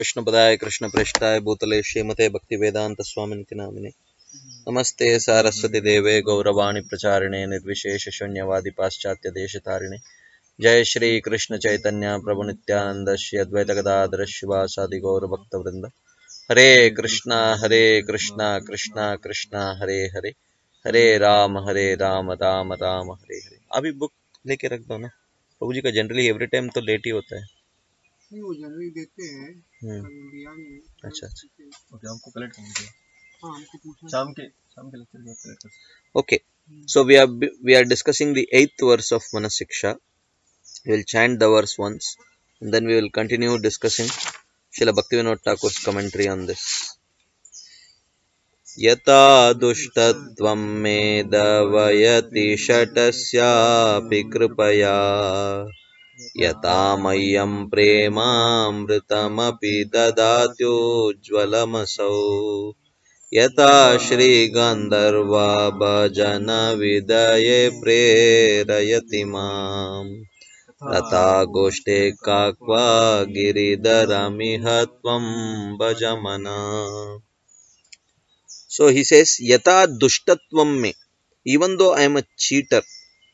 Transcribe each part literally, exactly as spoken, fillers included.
कृष्णपदाय कृष्णप्रेष्ठाय भूतले श्रीमते भक्तिवेदांत स्वामिनिति नामिने नमस्ते सारस्वती देवे गौरवाणी प्रचारिणे निर्विशेष शून्यवादी पाश्चात्य देशतारिणे जय श्री कृष्ण चैतन्य प्रभु नित्यानंद श्री अद्वैत गदाधर शिवासादि गौर भक्त वृंद हरे कृष्णा हरे कृष्णा कृष्णा कृष्णा हरे हरे हरे राम हरे राम राम राम हरे हरे। अभी बुक लेके रख दो ना प्रभु जी का। जनरली एवरी टाइम तो लेट ही होता है। नहीं वो जनरली देते हैं। हम्म कल दिया नहीं है। अच्छा अच्छा ओके, हमको कलेक्ट करना है। हाँ हमको पूछना शाम के शाम के लेक्चर में कलेक्ट कर। okay so we are we are discussing the eighth verse of Manasiksha. We will chant the verse once and then we will continue discussing Srila Bhaktivinoda Thakur's commentary on this. Yata dushtatvam me davayati shatasyapi kripaya yata mayyam premamritamapi dadatyojjvalamasau यथा श्री गंधर्वा भजन विदये प्रेरयति माम् तथा गोष्ठे काक्वा गिरिधरमिह त्वं भज मना. So he says yata dushtatvam me, even though I am a cheater,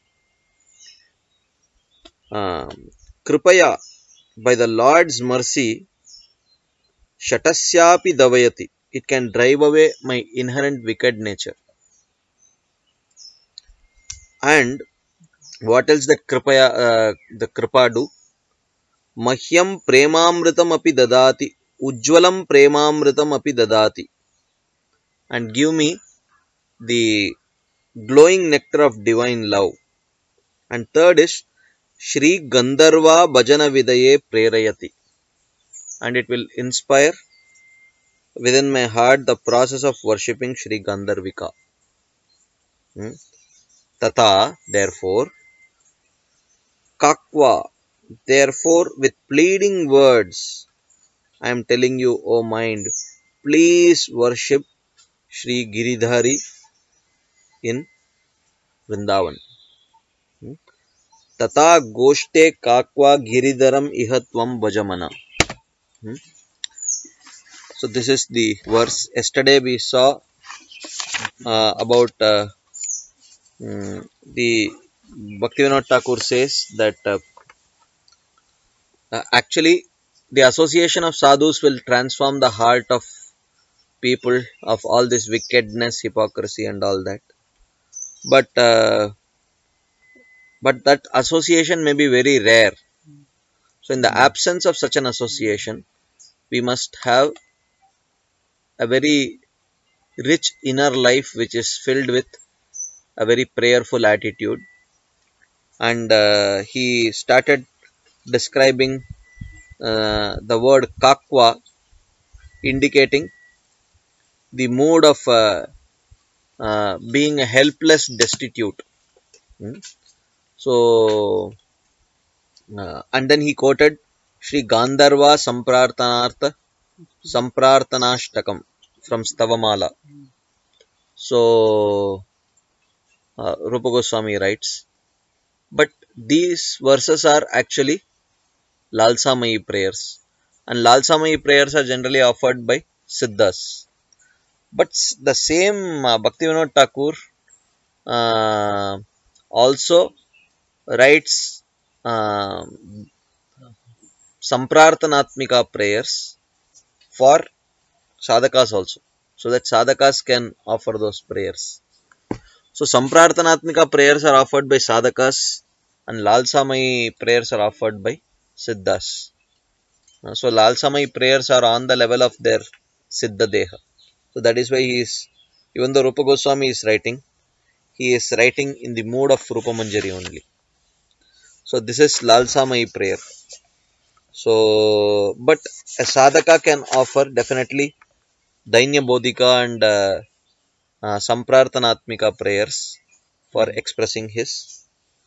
uh, kripaya, by the Lord's mercy, shatasyapi davayati, it can drive away my inherent wicked nature. And what else that kripaya, uh, the kripa do? Mahyam premamritam api dadati, ujjvalam premamritam api dadati, and give me the glowing nectar of divine love. And third is Shri Gandharva Bhajana Vidaye Prerayati, and it will inspire within my heart the process of worshipping Shri Gandharvika. Hmm? Tata, therefore, Kakva, therefore, with pleading words, I am telling you, O mind, please worship Shri Giridhari in Vrindavan. Hmm? Tata Goshte Kakva Giridharam Ihatvam Bhajamana. Hmm? So this is the verse. Yesterday we saw uh, about uh, um, the Bhaktivinoda Thakur says that uh, uh, actually the association of sadhus will transform the heart of people of all this wickedness, hypocrisy and all that. But uh, but that association may be very rare. So in the absence of such an association, we must have a very rich inner life which is filled with a very prayerful attitude. And uh, he started describing uh, the word kakwa, indicating the mood of uh, uh, being a helpless destitute. Hmm? So, uh, and then he quoted Sri Gandharva Samprartanartha Samprartanashtakam from Stavamala. So, uh, Rupa Goswami writes, but these verses are actually Lalsamayi prayers, and Lalsamayi prayers are generally offered by Siddhas. But the same uh, Bhaktivinoda Thakur uh, also writes uh, Samprartanatmika prayers for sadhakas also, so that sadhakas can offer those prayers. So Samprartanatmika prayers are offered by sadhakas and Lalsamayi prayers are offered by Siddhas. Uh, so Lalsamayi prayers are on the level of their Siddha Deha. So that is why he is, even though Rupa Goswami is writing, he is writing in the mood of Rupa Manjari only. So this is Lalsamayi prayer. So, but a sadhaka can offer definitely Dainya Bodhika and uh, uh, Samprartanatmika prayers for expressing his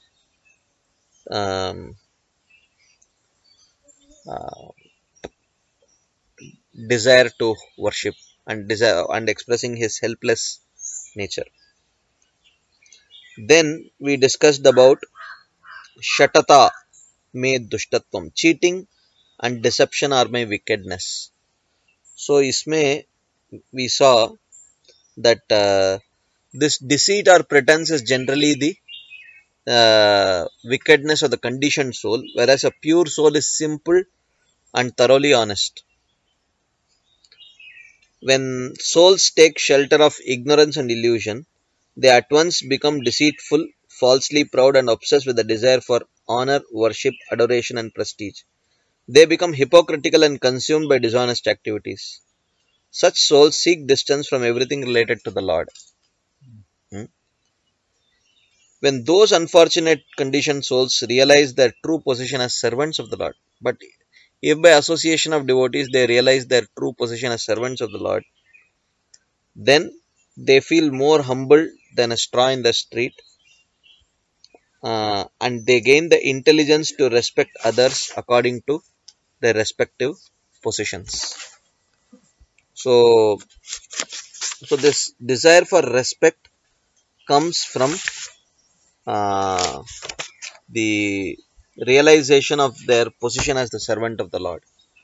um, uh, desire to worship and desire and expressing his helpless nature. Then we discussed about Shatata me dushtatvam, cheating and deception are my wickedness. So isme we saw that uh, this deceit or pretense is generally the uh, wickedness of the conditioned soul, whereas a pure soul is simple and thoroughly honest. When souls take shelter of ignorance and illusion, they at once become deceitful, falsely proud, and obsessed with the desire for honor, worship, adoration, and prestige. They become hypocritical and consumed by dishonest activities. Such souls seek distance from everything related to the Lord. Hmm? When those unfortunate conditioned souls realize their true position as servants of the Lord, but if by association of devotees they realize their true position as servants of the Lord, then they feel more humble than a straw in the street, uh, and they gain the intelligence to respect others according to their respective positions. So, so this desire for respect comes from uh, the realization of their position as the servant of the Lord.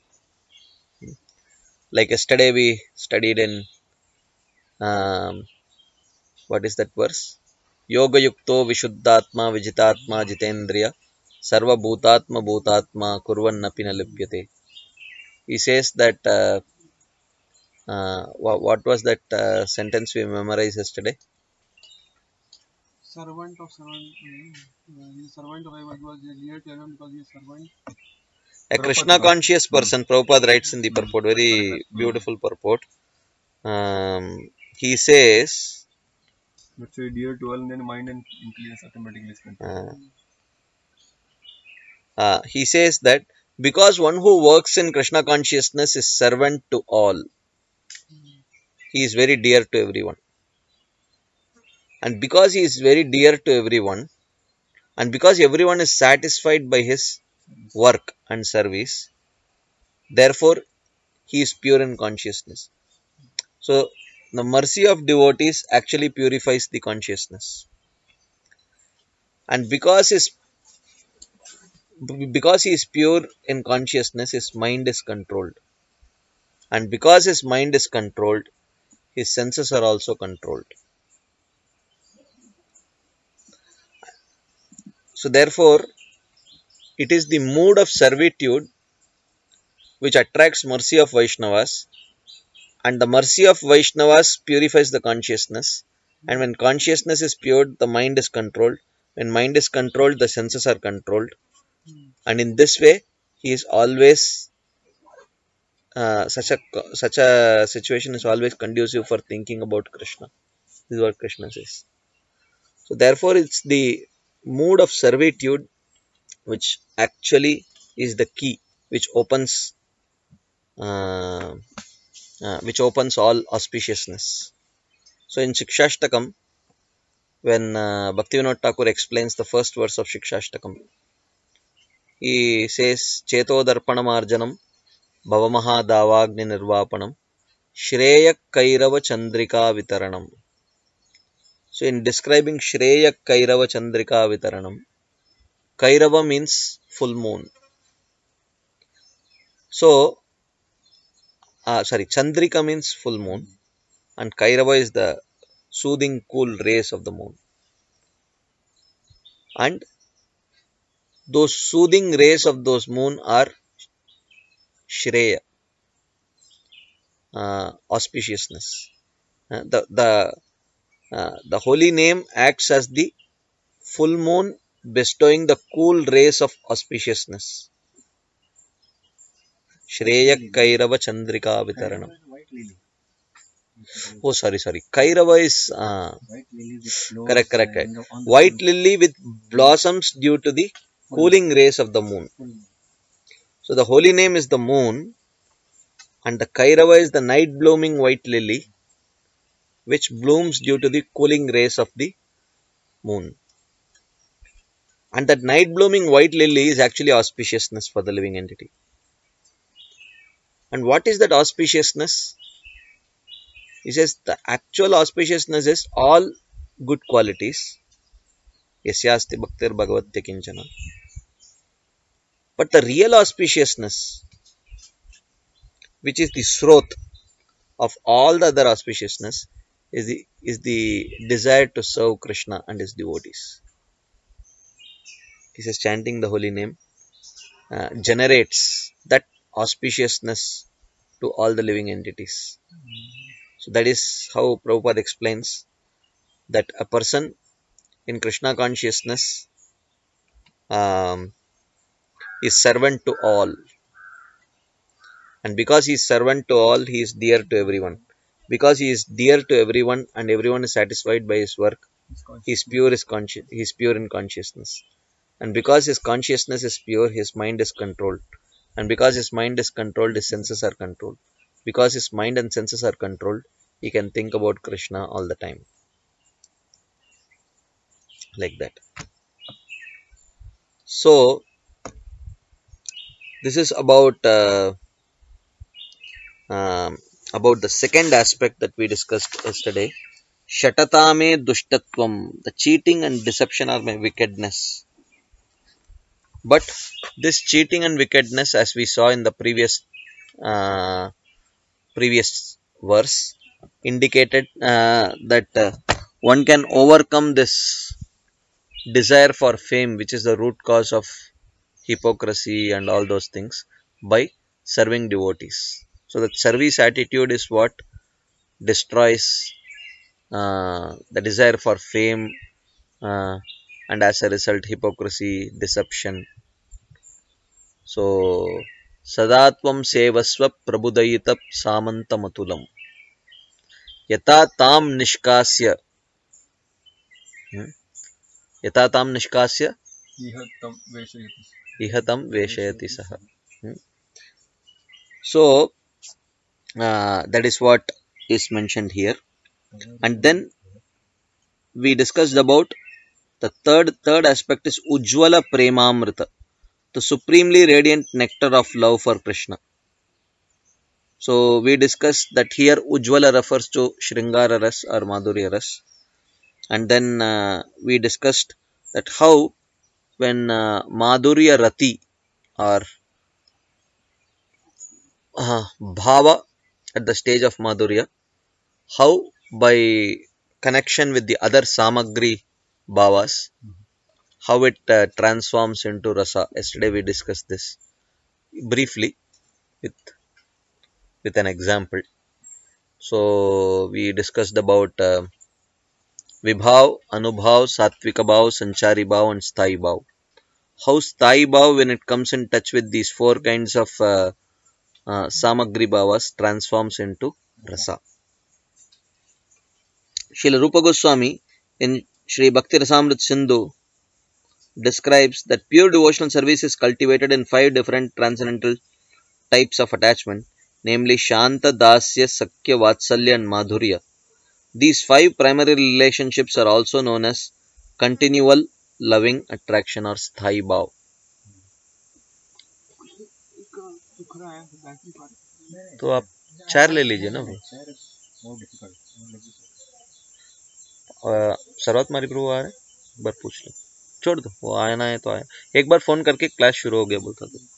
Like yesterday we studied in um, what is that verse? Yoga yukto vishuddhatma vijitatma jitendriya sarva bhutatma bhutatma kurvannapi na lipyate. He says that uh, uh, what, what was that uh, sentence we memorized yesterday? Servant of servant. Uh, he is servant of everyone. He was near to everyone because he is servant. A Krishna conscious person, Prabhupada writes in the purport, very beautiful purport. Um, he says, But so dear to all, then mind and intelligence automatically is controlled. uh, uh, he says that because one who works in Krishna consciousness is servant to all, he is very dear to everyone. And because he is very dear to everyone, and because everyone is satisfied by his work and service, therefore he is pure in consciousness. So the mercy of devotees actually purifies the consciousness. And because his because he is pure in consciousness, his mind is controlled. And because his mind is controlled, his senses are also controlled. So therefore, it is the mood of servitude which attracts mercy of Vaishnavas, and the mercy of Vaishnavas purifies the consciousness. And when consciousness is pure, the mind is controlled. When mind is controlled, the senses are controlled. And in this way, he is always uh, such a such a situation is always conducive for thinking about Krishna. This is what Krishna says. So therefore, it's the mood of servitude which actually is the key, which opens uh, uh, which opens all auspiciousness. So in Shikshashtakam, when uh, Bhaktivinoda Thakur explains the first verse of Shikshashtakam, he says, Cheto Darpanamarjanam Bhavamaha Davagni Nirvapanam Shreya Kairava Chandrika Vitaranam. So in describing Shreya Kairava Chandrika Vitaranam, Kairava means full moon. So, uh, sorry, Chandrika means full moon, and Kairava is the soothing, cool rays of the moon. And those soothing rays of those moon are Shreya, uh, auspiciousness. Uh, the the uh, the holy name acts as the full moon, bestowing the cool rays of auspiciousness. Shreya Kairava Chandrika Vitaranam. White lily. Oh, sorry, sorry. Kairava is uh, White lily with flowers. correct, correct, correct. on the- on the White full- lily with blossoms due to the cooling rays of the moon. full moon. So the holy name is the moon, and the Kairava is the night blooming white lily, which blooms due to the cooling rays of the moon. And that night blooming white lily is actually auspiciousness for the living entity. And what is that auspiciousness? He says the actual auspiciousness is all good qualities. Yasyasti bhaktir bhagavatya kinchana. But the real auspiciousness, which is the sroth of all the other auspiciousness, is the is the desire to serve Krishna and his devotees. He says chanting the holy name uh, generates that auspiciousness to all the living entities. So that is how Prabhupada explains that a person in Krishna consciousness um, is servant to all, and because he is servant to all, he is dear to everyone. Because he is dear to everyone and everyone is satisfied by his work, he is pure, is consci- he is pure in consciousness. And because his consciousness is pure, his mind is controlled. And because his mind is controlled, his senses are controlled. Because his mind and senses are controlled, he can think about Krishna all the time. Like that. So, this is about uh, um, about the second aspect that we discussed yesterday. Shatatame dushtatvam. The cheating and deception are my wickedness. But this cheating and wickedness, as we saw in the previous uh, previous verse, indicated uh, that uh, one can overcome this desire for fame, which is the root cause of hypocrisy and all those things, by serving devotees. So that service attitude is what destroys uh, the desire for fame, uh, and as a result hypocrisy, deception. So sadatvam sevasva prabudayita samantamatulam yata tam nishkasya hmm? yata tam nishkasya Ihatam veshayati. ihatam veshayati saha. Hmm? So uh, that is what is mentioned here. And then we discussed about the third third aspect is Ujjwala Premamrita, the supremely radiant nectar of love for Krishna. So we discussed that here Ujjwala refers to Shringara Ras or Madhurya Ras. And then uh, we discussed that how when uh, Madhurya Rati or uh, Bhava at the stage of Madhurya, how by connection with the other Samagri Bhavas, how it uh, transforms into Rasa. Yesterday we discussed this briefly with with an example. So we discussed about uh, Vibhav, Anubhav, Satvika Bhav, Sanchari Bhav and Sthayi Bhav. How Sthayi Bhav, when it comes in touch with these four kinds of uh, uh, Samagri Bhavas, transforms into Rasa. Srila Rupa Goswami in Sri Bhakti Rasamrit Sindhu describes that pure devotional service is cultivated in five different transcendental types of attachment, namely Shanta, Dasya, Sakya, Vatsalya and Madhurya. These five primary relationships are also known as continual loving attraction or Sthayi Bhav. तो आप चार ले लीजिए ना भाई. सर्वत मारी प्रभु आ रहे एक बार पूछ लो, छोड़ दो, वो आना है तो आया. एक बार फोन करके क्लास शुरू हो गया बोलता था.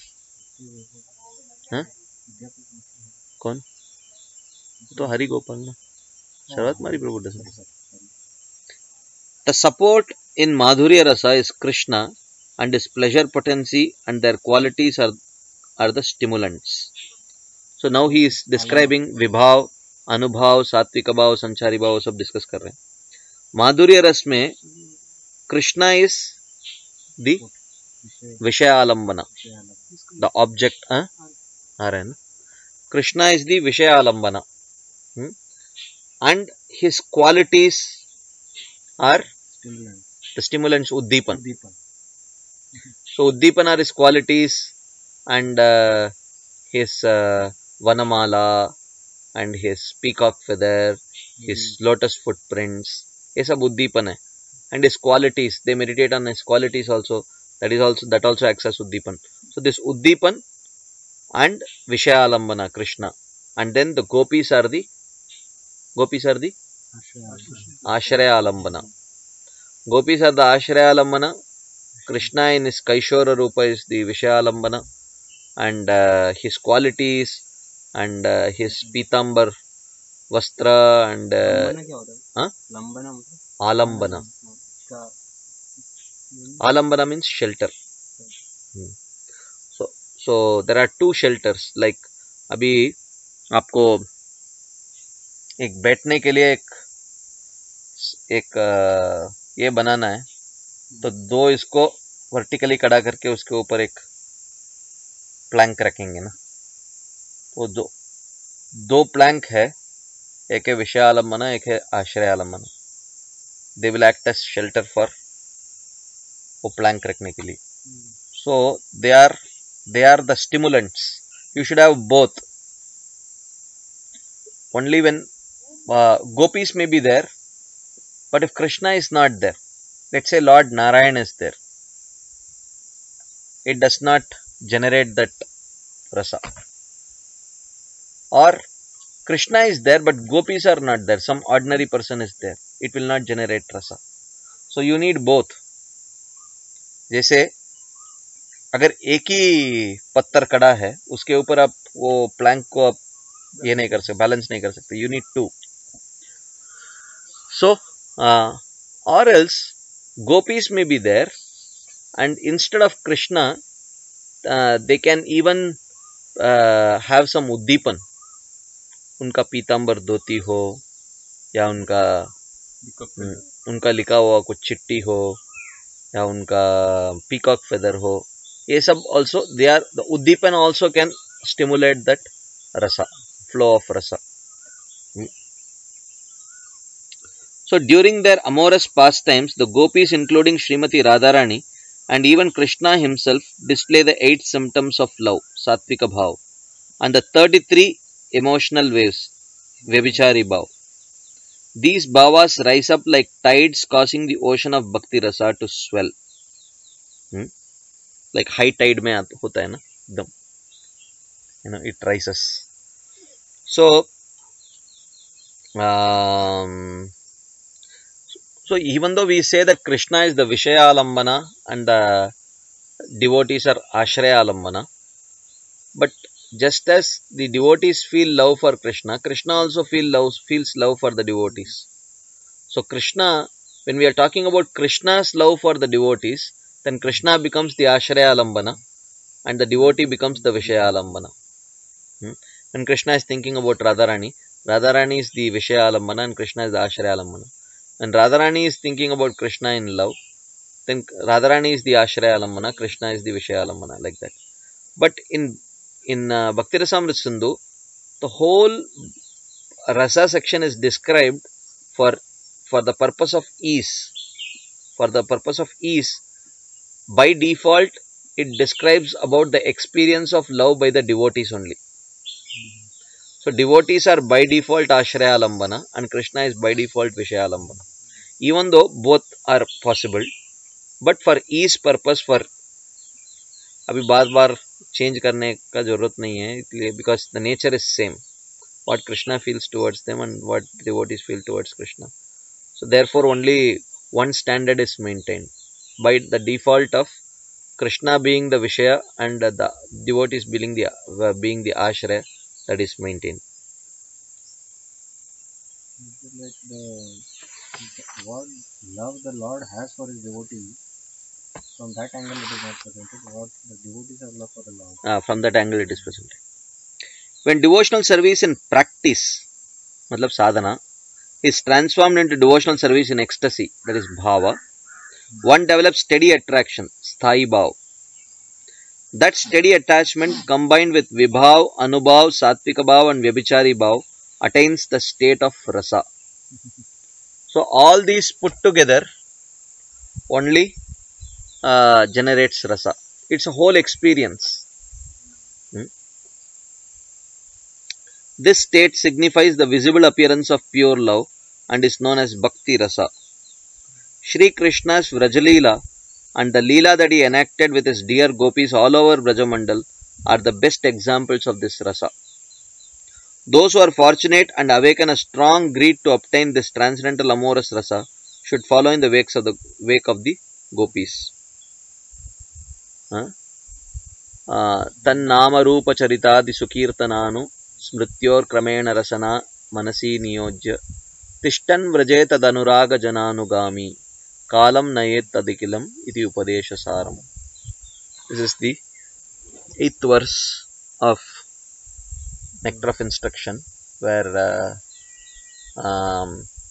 हाँ कौन तो हरि गोपाल ना, सर्वत मारी प्रभु doesn't. The support in Madhurya Rasa is Krishna and his pleasure potency, and their qualities are are the stimulants. So now he is describing Vibhav, Anubhav, Satvika Bhav, Sanchari Bhav, सब डिस्कस कर रहे हैं. माधुर्य रस में Krishna is the विषयालंबना, the object. आ रहा है ना, Krishna is the विषयालंबना, hmm? and his qualities are the stimulants, Uddipan. So Uddipan are his qualities, and uh, his uh, Vanamala and his peacock feather, his lotus footprints, ये सब उद्दीपन है. And his qualities, they meditate on his qualities also. That is also that also acts as Uddipan. So this Uddipan and Vishayalambana, Krishna, and then the gopis are the gopis are the Ashraya Alambana. Gopis are the Ashraya Alambana, Krishna in his Kaishora Rupa is the Vishayalambana, and uh, his qualities and uh, his Pitambar Vastra and uh, लंबना क्या होता है? huh? लंबना मतलब Alambana. इसका Alambana means shelter. Hmm. So, so there are two shelters. Like अभी आपको एक बैठने के लिए एक एक अ, ये बनाना है, तो दो इसको वर्टिकली कड़ा करके उसके ऊपर एक प्लैंक रखेंगे ना, तो दो दो प्लैंक है, एक है विषयालंबना, एक है आश्रयालंबना. They will act as shelter for वो प्लैंक रखने के लिए. So they are they are the stimulants. You should have both. Only when gopis may be there, but if Krishna is not there, let's say Lord Narayan is there, it does not generate that rasa. Or Krishna is there but gopis are not there, some ordinary person is there, it will not generate rasa. So you need both. जैसे अगर एक ही पत्थर कड़ा है, उसके ऊपर आप वो प्लैंक को आप ये नहीं कर सकते, बैलेंस नहीं कर सकते. You need to. So, uh, or else gopis may be there, and instead of Krishna, uh, they can even uh, have some uddipan. उनका पीतांबर धोती हो, या उनका उनका लिखा हुआ कुछ चिट्ठी हो, या उनका peacock feather हो, ये सब also they are the uddipan also can stimulate that rasa, flow of rasa. So during their amorous pastimes, the gopis, including Srimati Radharani and even Krishna himself, display the eight symptoms of love, Sattvika Bhav, and the thirty-three emotional waves, Vyabhichari Bhav. These bhavas rise up like tides, causing the ocean of Bhakti Rasa to swell. Hmm? Like high tide में होता है ना, एकदम, you know, it rises. So, um, So even though we say that Krishna is the Vishaya Alambana and the devotees are Ashraya Alambana, but just as the devotees feel love for Krishna, Krishna also feel love, feels love for the devotees. So Krishna, when we are talking about Krishna's love for the devotees, then Krishna becomes the Ashraya Alambana and the devotee becomes the Vishaya Alambana. Hmm? When Krishna is thinking about Radharani, Radharani is the Vishaya Alambana and Krishna is the Ashraya Alambana. When Radharani is thinking about Krishna in love, then Radharani is the Ashraya Alambana, Krishna is the Vishaya Alambana, like that. But in in uh, Bhakti Rasamrita Sindhu, the whole rasa section is described for for the purpose of ease. For the purpose of ease, by default, it describes about the experience of love by the devotees only. So devotees are by default Ashraya Alambana and Krishna is by default Vishaya Alambana. Even though both are possible, but for ease purpose, for अभी बार बार change करने का जरूरत नहीं है, इसलिए because the nature is same. What Krishna feels towards them and what devotees feel towards Krishna. So therefore only one standard is maintained by the default of Krishna being the Vishaya and the devotees being the uh, being the Ashraya, that is maintained. Like the what love the Lord has for his devotee, from that angle it is not presented. What the devotees have love for the Lord. Uh, from that angle it is presented. When devotional service in practice, matlab sadhana, is transformed into devotional service in ecstasy, that is bhava, one develops steady attraction, sthayi bhav. That steady attachment combined with vibhav, anubhav, sattvika bhav and vyabhichari bhav attains the state of rasa. So all these put together only uh, generates rasa. It's a whole experience. Hmm? This state signifies the visible appearance of pure love and is known as bhakti rasa. Shri Krishna's Vrajalila and the Leela that he enacted with his dear gopis all over Brajamandal are the best examples of this rasa. Those who are fortunate and awaken a strong greed to obtain this transcendental amorous rasa should follow in the wakes of the wake of the gopis. uh, uh, tannamarupa sukirtananu smrityor kramena rasana manasi niyojya tishtan vraje tadanuraga jananugami kalam nayet tadikilam iti upadesha saram. This is the eighth verse of Nectar of Instruction, where uh, um,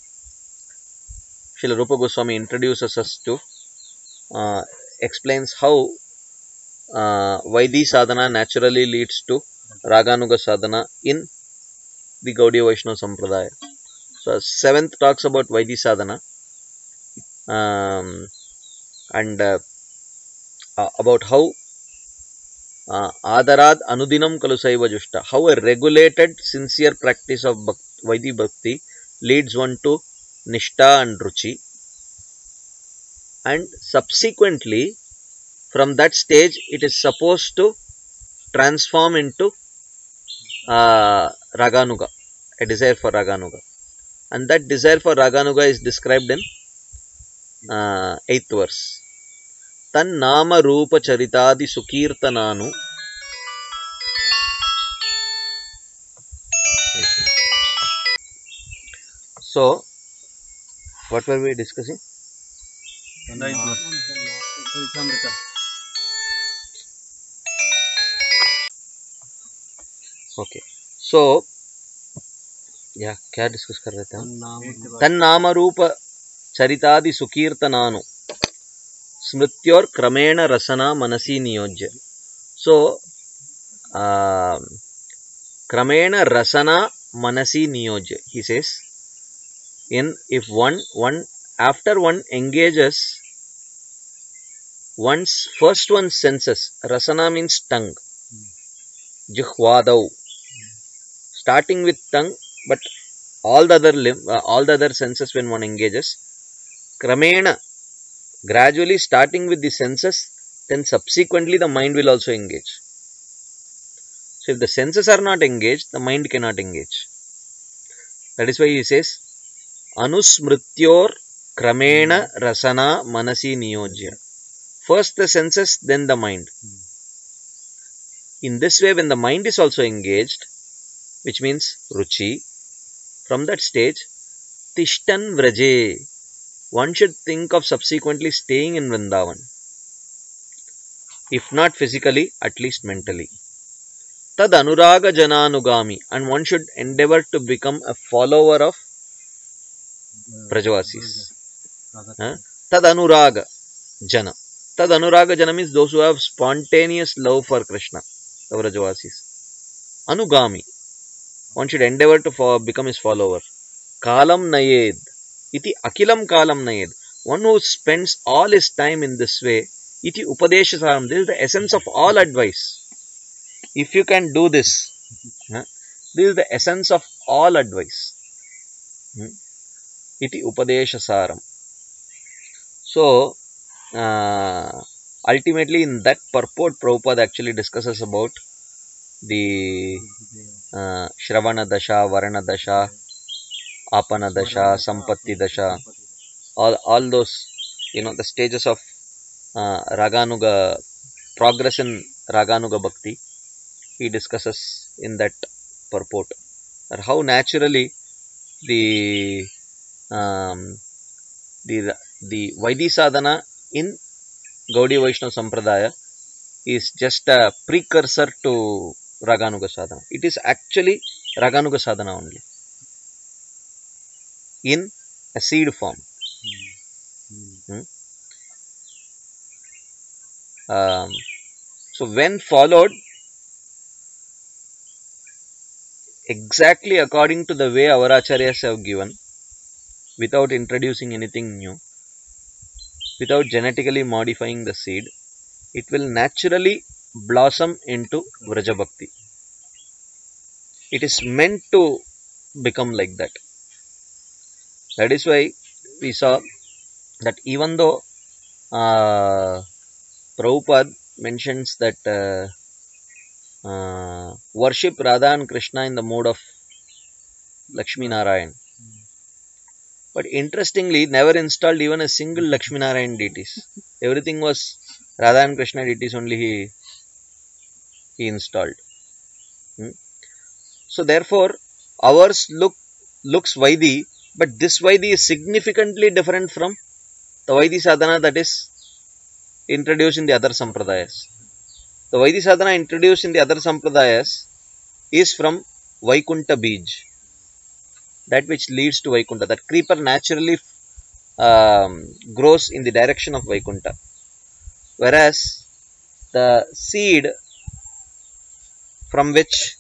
Srila Rupa Goswami introduces us to, uh, explains how uh, Vaidhi sadhana naturally leads to Raganuga sadhana in the Gaudiya Vaishnava Sampradaya. So, seventh talks about Vaidhi sadhana um, and uh, uh, about how uh, Adarad Anudinam Kalusaiva Jushta, how a regulated, sincere practice of bhakti, Vaidhi Bhakti leads one to Nishta and Ruchi, and subsequently from that stage it is supposed to transform into uh, Raganuga, a desire for Raganuga, and that desire for Raganuga is described in uh, eighth verse. Tan nama rupa charitadi sukirtananu. So, what were we discussing? Ninth verse. Charitamrita. Okay. So, yeah, क्या discuss कर रहे थे हम? तन नाम रूप चरितादि सुकीर्तनानु स्मृत्योर क्रमेण रसना मनसी नियोज्य. So, uh, kramena rasana manasi niyojya, he says, in if one one after one engages one's first one senses, rasana means tongue, jihvadau, starting with tongue, but all the other limb, uh, all the other senses when one engages, kramena, gradually starting with the senses, then subsequently the mind will also engage. So if the senses are not engaged, the mind cannot engage. That is why he says, Anusmrityor kramena rasana manasi niyojya. First the senses, then the mind. In this way, when the mind is also engaged, which means ruchi, from that stage, tishtan vraje, one should think of subsequently staying in Vrindavan. If not physically, at least mentally. Tad anuraga jananugami, and one should endeavor to become a follower of Brajavasis. Huh? Tad anuraga jana. Tad anuraga jana means those who have spontaneous love for Krishna, the Brajavasis. Anugami, one should endeavor to for, become his follower. Kalam nayed, iti akilam kalam nayed, one who spends all his time in this way, iti upadeshasaram, this is the essence of all advice. If you can do this, huh, this is the essence of all advice. Hmm? Iti upadeshasaram. So, uh, ultimately in that purport, Prabhupada actually discusses about the uh, Shravana Dasha, Varana Dasha, Apana Dasha, Sampatti Dasha, all, all those, you know, the stages of uh, Raganuga, progress in Raganuga Bhakti, he discusses in that purport. Or how naturally the um, the the Vaidhi sadhana in Gaudiya Vaishnava Sampradaya is just a precursor to Raganuga sadhana. It is actually Raganuga sadhana only, in a seed form. Hmm? Um, so when followed exactly according to the way our acharyas have given, without introducing anything new, without genetically modifying the seed, it will naturally blossom into Vraja Bhakti. It is meant to become like that. That is why we saw that even though uh, Prabhupada mentions that uh, uh, worship Radha and Krishna in the mode of Lakshmi Narayan, but interestingly never installed even a single Lakshmi Narayan deities. Everything was Radha and Krishna deities only he, he installed. Hmm? So therefore, ours look looks Vaidi, but this Vaidi is significantly different from the Vaidi sadhana that is introduced in the other sampradayas. The Vaidi sadhana introduced in the other sampradayas is from Vaikunta Bij, that which leads to Vaikunta. That creeper naturally um, grows in the direction of Vaikunta, whereas the seed from which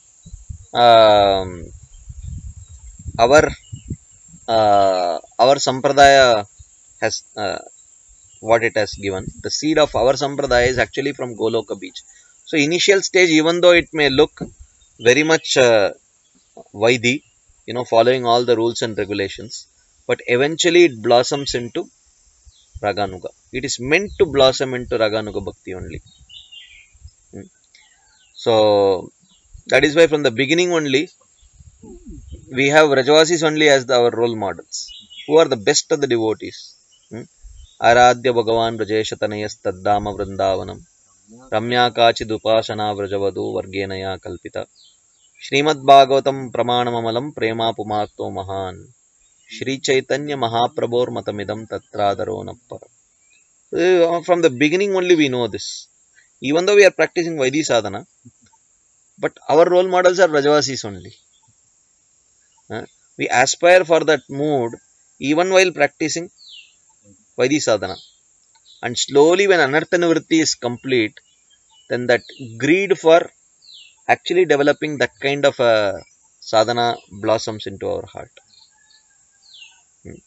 um, our uh, our sampradaya has uh, what it has given, the seed of our sampradaya is actually from Goloka Bij. So initial stage, even though it may look very much uh, Vaidi, you know, following all the rules and regulations, but eventually it blossoms into Raganuga. It is meant to blossom into Raganuga Bhakti only. Hmm. So that is why from the beginning only we have Rajavasis only as the, our role models, who are the best of the devotees. Hmm. Aradhya Bhagavan Brajesha Tanayas Taddama Vrindavanam Ramya Kachidupasana Vrajavadu Vargenaya Kalpita Srimad Bhagavatam Pramanamamalam Prema Pumakto Mahan Shri Chaitanya Mahaprabhor Matamidam Tatradaro Nappar. Uh, from the beginning only we know this. Even though we are practicing Vaidi sadhana, but our role models are Rajavasis only. Uh, we aspire for that mood even while practicing Vaidi sadhana. And slowly when Anartha Nivritti is complete, then that greed for actually developing that kind of a sadhana blossoms into our heart. Hmm.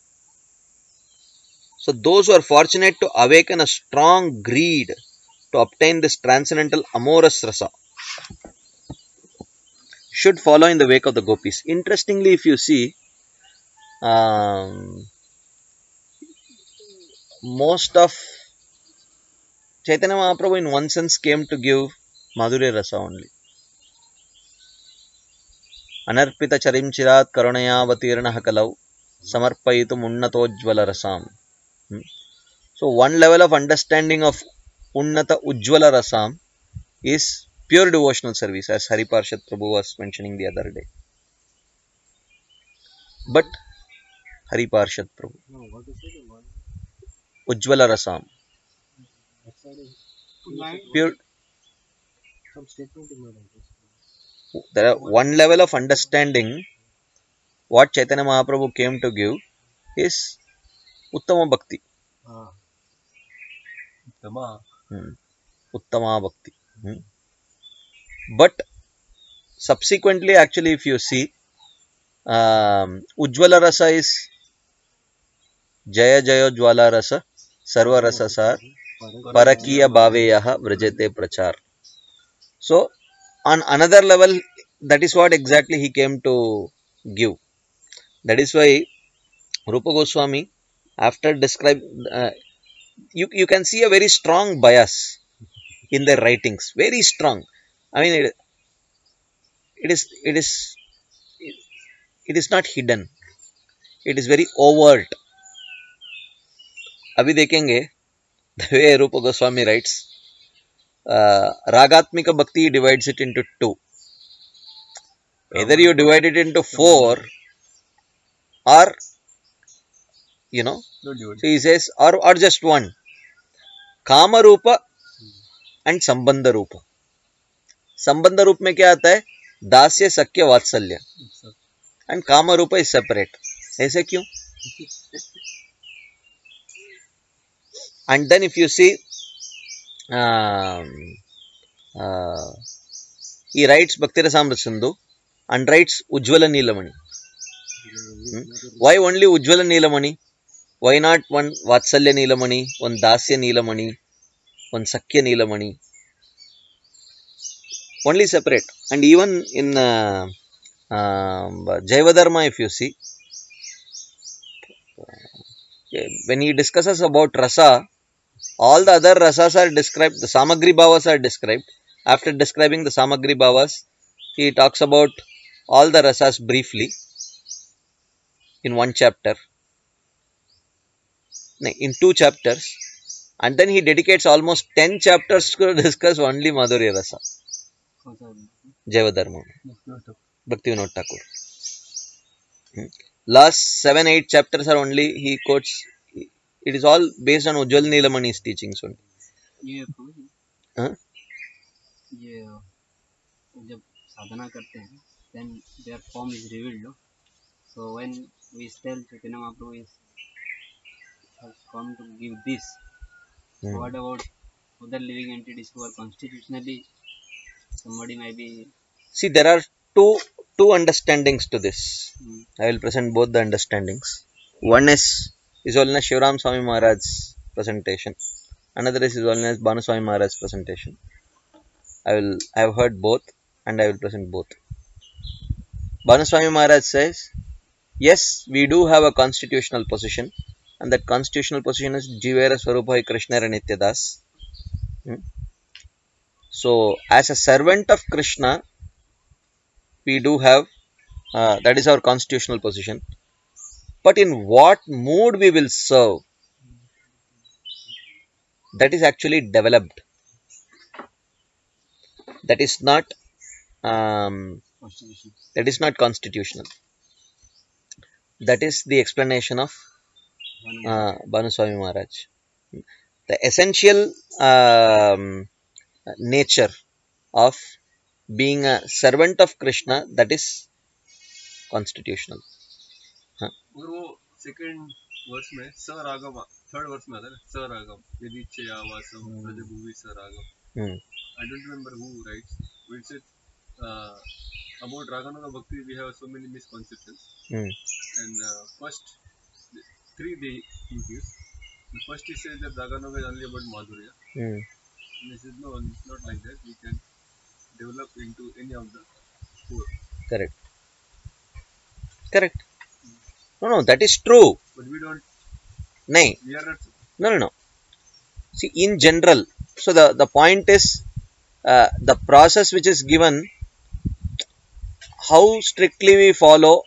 So those who are fortunate to awaken a strong greed to obtain this transcendental amorous rasa should follow in the wake of the gopis. Interestingly, if you see, um, most of Chaitanya Mahaprabhu in one sense came to give Madhurya rasa only. Anarpita charim chirat karunaya vatirna kalau samarpayitum unnatojvala rasam. Hmm. So one level of understanding of unnata ujjvala rasam is pure devotional service, as Hari Parshad Prabhu was mentioning the other day. But Hari Parshad Prabhu, No, what is it? One ujjvala rasam, outside is Light. pure. some statement you made on this. There are one level of understanding what Chaitanya Mahaprabhu came to give is Uttama Bhakti. Ah, Hmm. Uttama Bhakti. Hmm. But subsequently, actually, if you see, um, Ujjvala Rasa is Jaya Jaya Jwala Rasa Sarva Rasa Sar Parakiya Bhaveyaha Vrajate Prachar. So, on another level, that is what exactly he came to give. That is why Rupa Goswami, after describe, uh, you you can see a very strong bias in their writings, very strong. I mean, it, it is it is it is not hidden. It is very overt. अभी देखेंगे the way Rupa Goswami writes, uh, Ragatmika Bhakti divides it into two. Either you divide it into four, or you know, so he says, or or just one. Kama Rupa and Sambandha Rupa. संबंध रूप में क्या आता है? दास्य सक्य वात्सल्य. And काम रूप is separate. ऐसे क्यों? And then if you see he writes Bhakti Rasamrita Sindhu and writes Ujjvala Neelamani. Hmm? Why only Ujjvala Neelamani? Why not one Vatsalya Neelamani, one Dasya Neelamani, one Sakya Neelamani? Only separate. And even in uh, uh, Jaivadharma, if you see, when he discusses about rasa, all the other rasas are described, the Samagri Bhavas are described. After describing the Samagri Bhavas, he talks about all the rasas briefly in one chapter, in two chapters. And then he dedicates almost ten chapters to discuss only Madhurya Rasa, कौन सा Jayavadharma, Bhaktivinoda Thakur. Hmm. Last seven, eight chapters are only he quotes. It is all based on Ujjwal Neelamani's teachings only. ये प्रभु जी, Huh? ये जब साधना करते हैं then their form is revealed, no? So when we tell Chaitanya Mahaprabhu is has come to give this, so Hmm. what about other living entities who are constitutionally somebody might be See, there are two two understandings to this. mm, I will present both the understandings. One is His Holiness Shivaram Swami Maharaj's presentation. Another is His Holiness Bhanu Swami Maharaj's presentation. I will I have heard both and I will present both. Bhanu Swami Maharaj says, yes, we do have a constitutional position, and that constitutional position is Jivera Swarupai Krishna Nityadas. Hmm. So, as a servant of Krishna, we do have uh, that is our constitutional position. But in what mood we will serve, that is actually developed. That is not um, constitution. that is not constitutional. That is the explanation of uh, Bhanu Swami Maharaj. The essential um, nature of being a servant of Krishna, that is constitutional. हाँ. और वो second verse में स रागम third verse में आता है ना, स रागम यदि चे आवासम ब्रजभूमि स रागम. Hmm. I don't remember who writes, but it says uh, about Raganuga Bhakti we have so many misconceptions. Hmm. And uh, first the three they include. The first he says that Raganuga is only about Madhurya. Hmm. And he says no, it's not like that. We can develop into any of the four. Correct. Correct. No, no, that is true. But we don't. Nay. We are not. No, no, no. See, in general, so the, the point is uh, the process which is given, how strictly we follow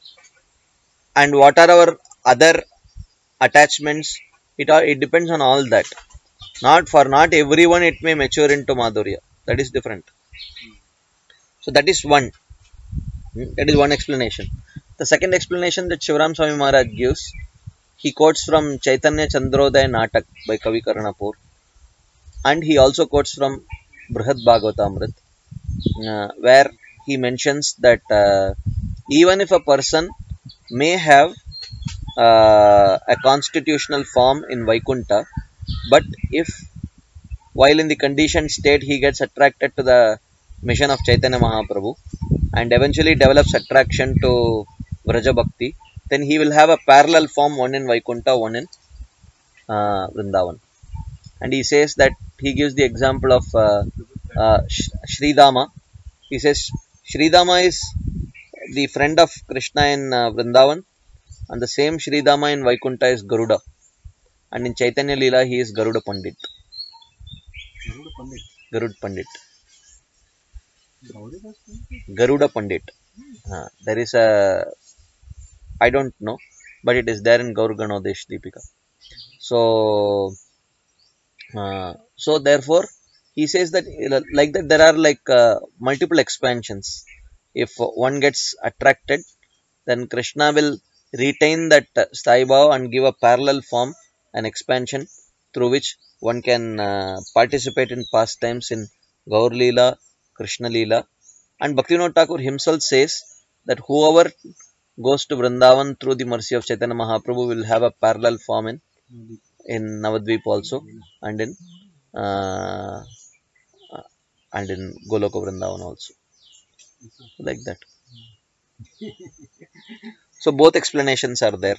and what are our other attachments, it, all, it depends on all that. Not for not everyone it may mature into Madhurya. That is different. So that is one. That is one explanation. The second explanation that Shivaram Swami Maharaj gives, he quotes from Chaitanya Chandrodaya Natak by Kavi Karnapur, and he also quotes from Brihad Bhagavatamrit, uh, where he mentions that uh, even if a person may have uh, a constitutional form in Vaikuntha, but if while in the conditioned state he gets attracted to the mission of Chaitanya Mahaprabhu and eventually develops attraction to Vraja Bhakti, then he will have a parallel form, one in Vaikuntha, one in uh, Vrindavan. And he says that he gives the example of uh, uh, Sridama. He says Sridama is the friend of Krishna in uh, Vrindavan, and the same Sridama in Vaikuntha is Garuda, and in Chaitanya Leela he is Garuda Pandit. Garuda Pandit. Garud Pandit. Garuda Pandit. Garuda Pandit. Uh, there is a, I don't know, but it is there in Gaur Ganodesh Deepika. So, uh, so therefore, he says that like that there are like uh, multiple expansions. If one gets attracted, then Krishna will retain that uh, Sthai Bhava and give a parallel form, an expansion through which one can uh, participate in pastimes in Gaur Leela, Krishna Leela. And Bhaktivinoda Thakur himself says that whoever goes to Vrindavan through the mercy of Chaitanya Mahaprabhu will have a parallel form in, in Navadvip also, and in uh, and in Goloka Vrindavan also. Like that. So both explanations are there.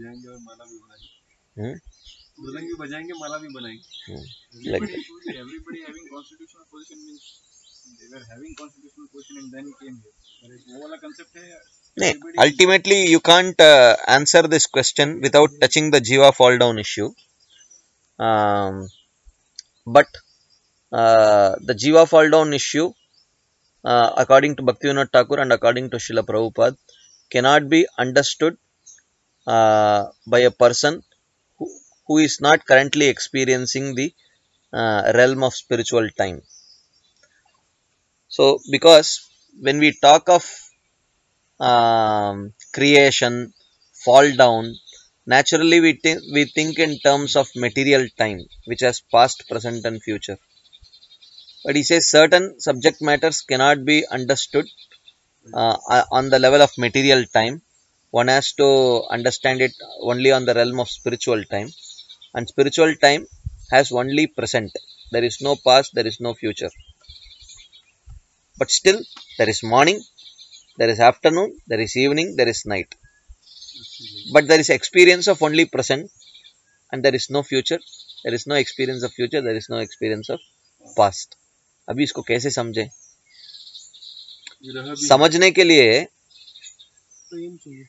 Hmm? मृदंगी बजाएंगे माला भी बनाएंगे. Like Everybody, that. everybody having constitutional position means they were having constitutional position and then came here. वो वाला concept है. Nee, ultimately, you can't uh, answer this question without touching the Jiva fall down issue. Um, but uh, the Jiva fall down issue, uh, according to Bhaktivinoda Thakur and according to Srila Prabhupada, cannot be understood uh, by a person who, who is not currently experiencing the uh, realm of spiritual time. So, because when we talk of um, creation, fall down, naturally we, thi- we think in terms of material time, which has past, present, and future. But he says certain subject matters cannot be understood uh, uh, on the level of material time. One has to understand it only on the realm of spiritual time. And spiritual time has only present. There is no past, there is no future. But still, there is morning, there is afternoon, there is evening, there is night. But there is experience of only present, and there is no future. There is no experience of future, there is no experience of past. अभी इसको कैसे समझें? विरह भी समझने के लिए प्रेम चाहिए.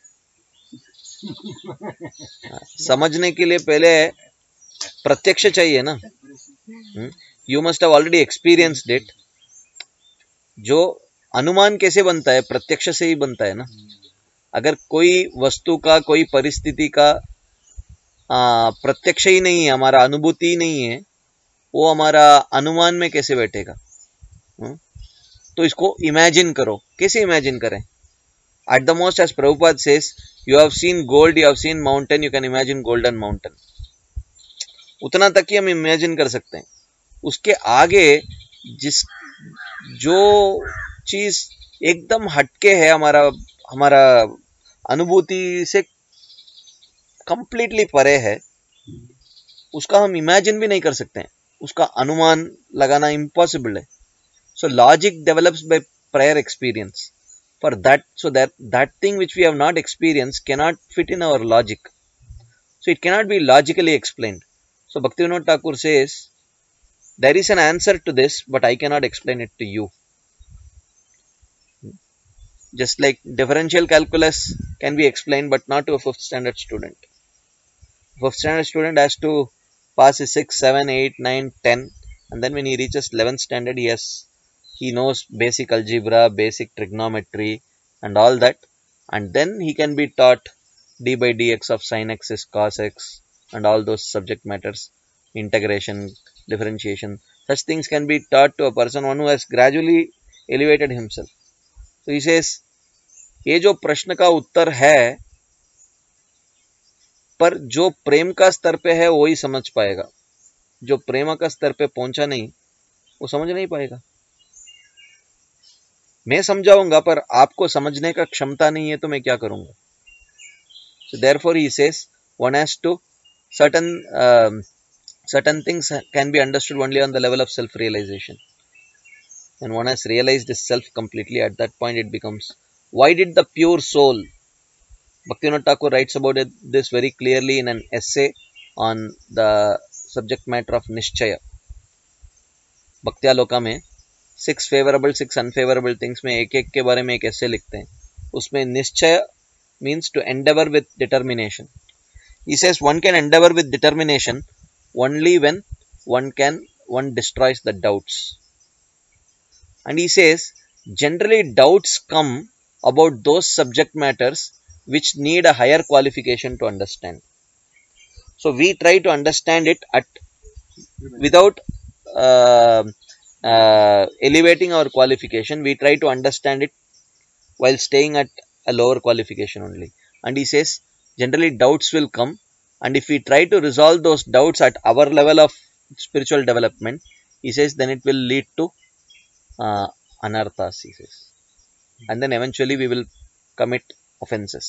समझने के लिए पहले प्रत्यक्ष चाहिए ना. You must have already experienced it. जो अनुमान कैसे बनता है? प्रत्यक्ष से ही बनता है ना. अगर कोई वस्तु का, कोई परिस्थिति का आ, प्रत्यक्ष ही नहीं है, हमारा अनुभूति ही नहीं है, वो हमारा अनुमान में कैसे बैठेगा? हुँ? तो इसको इमेजिन करो. कैसे इमेजिन करें? At the most, as Prabhupada says, you have seen gold, you have seen mountain, you can imagine golden mountain. उतना तक ही हम इमेजिन कर सकते हैं. उसके आगे जिस जो चीज एकदम हटके है, हमारा हमारा अनुभूति से कंप्लीटली परे है, उसका हम इमेजिन भी नहीं कर सकते हैं. उसका अनुमान लगाना इम्पॉसिबल है. So logic develops by prior experience. For that, so that that thing which we have not experienced cannot fit in our logic. So it cannot be logically explained. So Bhaktivinoda Thakur says, there is an answer to this, but I cannot explain it to you. Just like differential calculus can be explained, but not to a fifth standard student. Fifth standard student has to pass his six, seven, eight, nine, ten, and then when he reaches eleventh standard, he has he knows basic algebra, basic trigonometry, and all that, and then he can be taught d by dx of sin x is cos x and all those subject matters, integration, differentiation. Such things can be taught to a person one who has gradually elevated himself. So he says, ये जो प्रश्न का उत्तर है, पर जो प्रेम का स्तर पे है वही समझ पाएगा. जो प्रेम का स्तर पे पहुंचा नहीं, वो समझ नहीं पाएगा. मैं समझाऊंगा, पर आपको समझने का क्षमता नहीं है, तो मैं क्या करूंगा? So therefore he says, one has to certain um, certain things can be understood only on the level of self-realization. And one has realized this self completely. At that point, it becomes, why did the pure soul? Bhaktivinoda Thakur writes about it, this very clearly in an essay on the subject matter of Nishchaya. Bhaktya Loka में six favourable, six unfavourable things में एक एक के बारे में एक ऐसे लिखते हैं. उसमें निश्चय means to endeavour with determination. He says one can endeavour with determination only when one can one destroys the doubts. And he says generally doubts come about those subject matters which need a higher qualification to understand. So we try to understand it at without uh, uh, elevating our qualification. We try to understand it while staying at a lower qualification only. And he says generally doubts will come, and if we try to resolve those doubts at our level of spiritual development, he says then it will lead to uh, anarthas, he says, and then eventually we will commit offenses.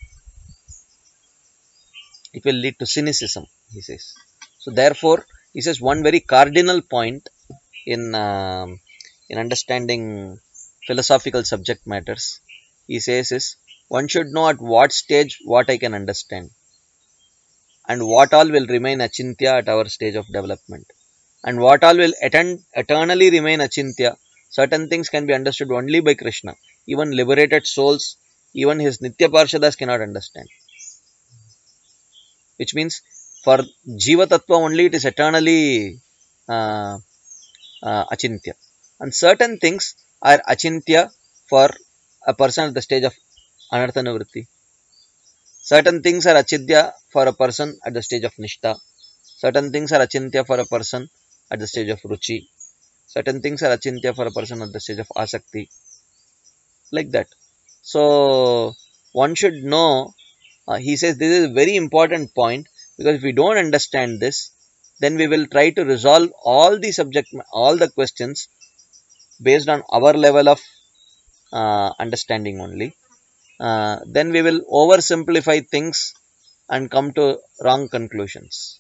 It will lead to cynicism, he says. So therefore, he says one very cardinal point in uh, in understanding philosophical subject matters, he says, is one should know at what stage what I can understand, and what all will remain achintya at our stage of development, and what all will etern- eternally remain achintya. Certain things can be understood only by Krishna. Even liberated souls, even his Nitya Parshadas cannot understand. Which means for Jiva Tattva only it is eternally uh, uh, achintya. And certain things are achintya for a person at the stage of anartha nivritti. Certain things are achintya for a person at the stage of nishta. Certain things are achintya for a person at the stage of ruchi. Certain things are achintya for a person at the stage of asakti. Like that. So one should know, uh, he says this is a very important point, because if we don't understand this, then we will try to resolve all the subject, all the questions based on our level of uh, understanding only. Uh, then we will oversimplify things and come to wrong conclusions.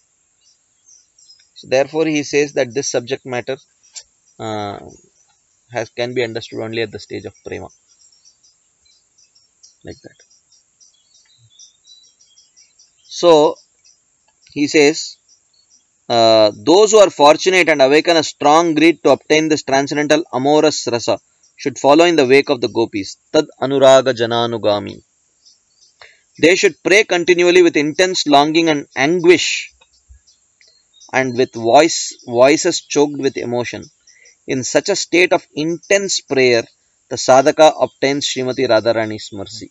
So therefore, he says that this subject matter uh, has can be understood only at the stage of prema, like that. So he says, uh, those who are fortunate and awaken a strong greed to obtain this transcendental amorous rasa should follow in the wake of the gopis. Tad anuraga jananugami. They should pray continually with intense longing and anguish, and with voice voices choked with emotion. In such a state of intense prayer, the sadhaka obtains Srimati Radharani's mercy.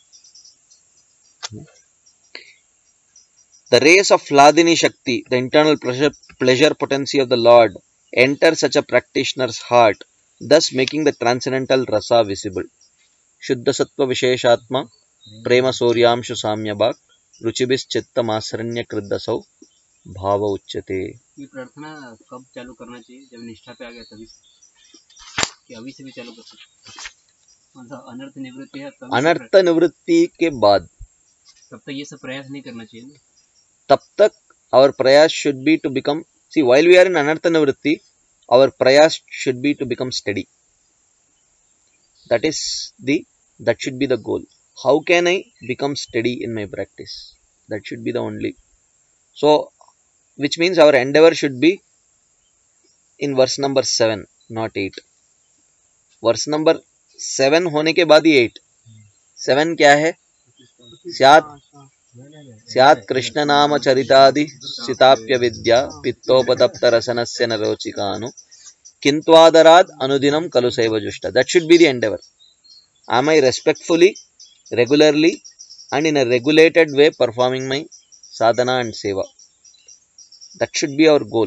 The rays of Hladini Shakti, the internal pleasure, pleasure potency of the Lord, enter such a practitioner's heart, thus making the transcendental rasa visible. Shuddha Sattva Visheshatma, Prema Soryamshu Samyabhak, Ruchibis Chitta Masranya Kriddasau, Bhava Uchyate. ये प्रार्थना कब चालू करना चाहिए? जब निष्ठा पे आ गया तभी से, कि अभी से भी चालू कर सकते? मतलब अनर्थ निवृत्ति है तभी से अनर्थ निवृत्ति के बाद, तब तक ये सब प्रयास नहीं करना चाहिए ना? तब तक our prayas should be to become, see, while we are in anartha nivritti, our prayas should be to become steady. That is the, that should be the goal. How can I become steady in my practice? That should be the only. So, which means our endeavor should be in verse number seven, not eight. Verse number seven होने के बाद ही eight. seven क्या है? स्यात् स्यात् कृष्ण नाम चरितादि सिताप्य विद्या पित्तोपतप्त रसनस्य न रोचिकानु किंत्वादराद अनुदिनम कलु सेव जुष्टा. That should be the endeavor. Am I respectfully, regularly, and in a regulated way performing my sadhana and seva? That should be our goal.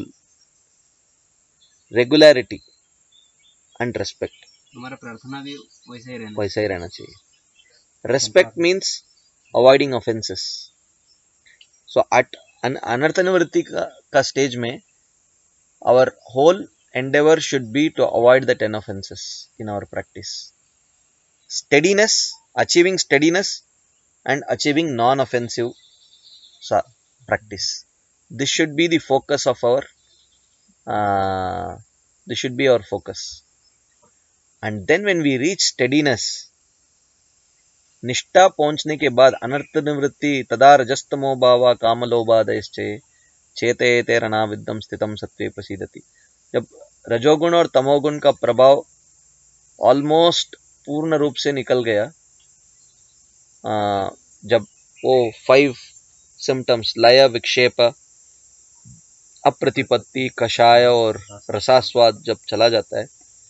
Regularity and respect. हमारा प्रार्थना भी वैसे ही रहना वैसा ही रहना चाहिए. Respect means avoiding offenses. So at an anartha nivritti ka, ka stage mein, our whole endeavor should be to avoid the ten offenses in our practice. Steadiness, achieving steadiness and achieving non-offensive practice. This should be the focus of our, uh, this should be our focus. And then when we reach steadiness, निष्ठा पहुंचने के बाद अनर्थ निवृत्ति तदा रजस्तमो भावा कामलोभादयश्चे चेते तेरना विद्दम स्थितम सत्वे प्रसीदति. जब रजोगुण और तमोगुण का प्रभाव ऑलमोस्ट पूर्ण रूप से निकल गया, आ, जब वो फाइव सिम्टम्स लय विक्षेप अप्रतिपत्ति कषाय और रसास्वाद जब चला जाता है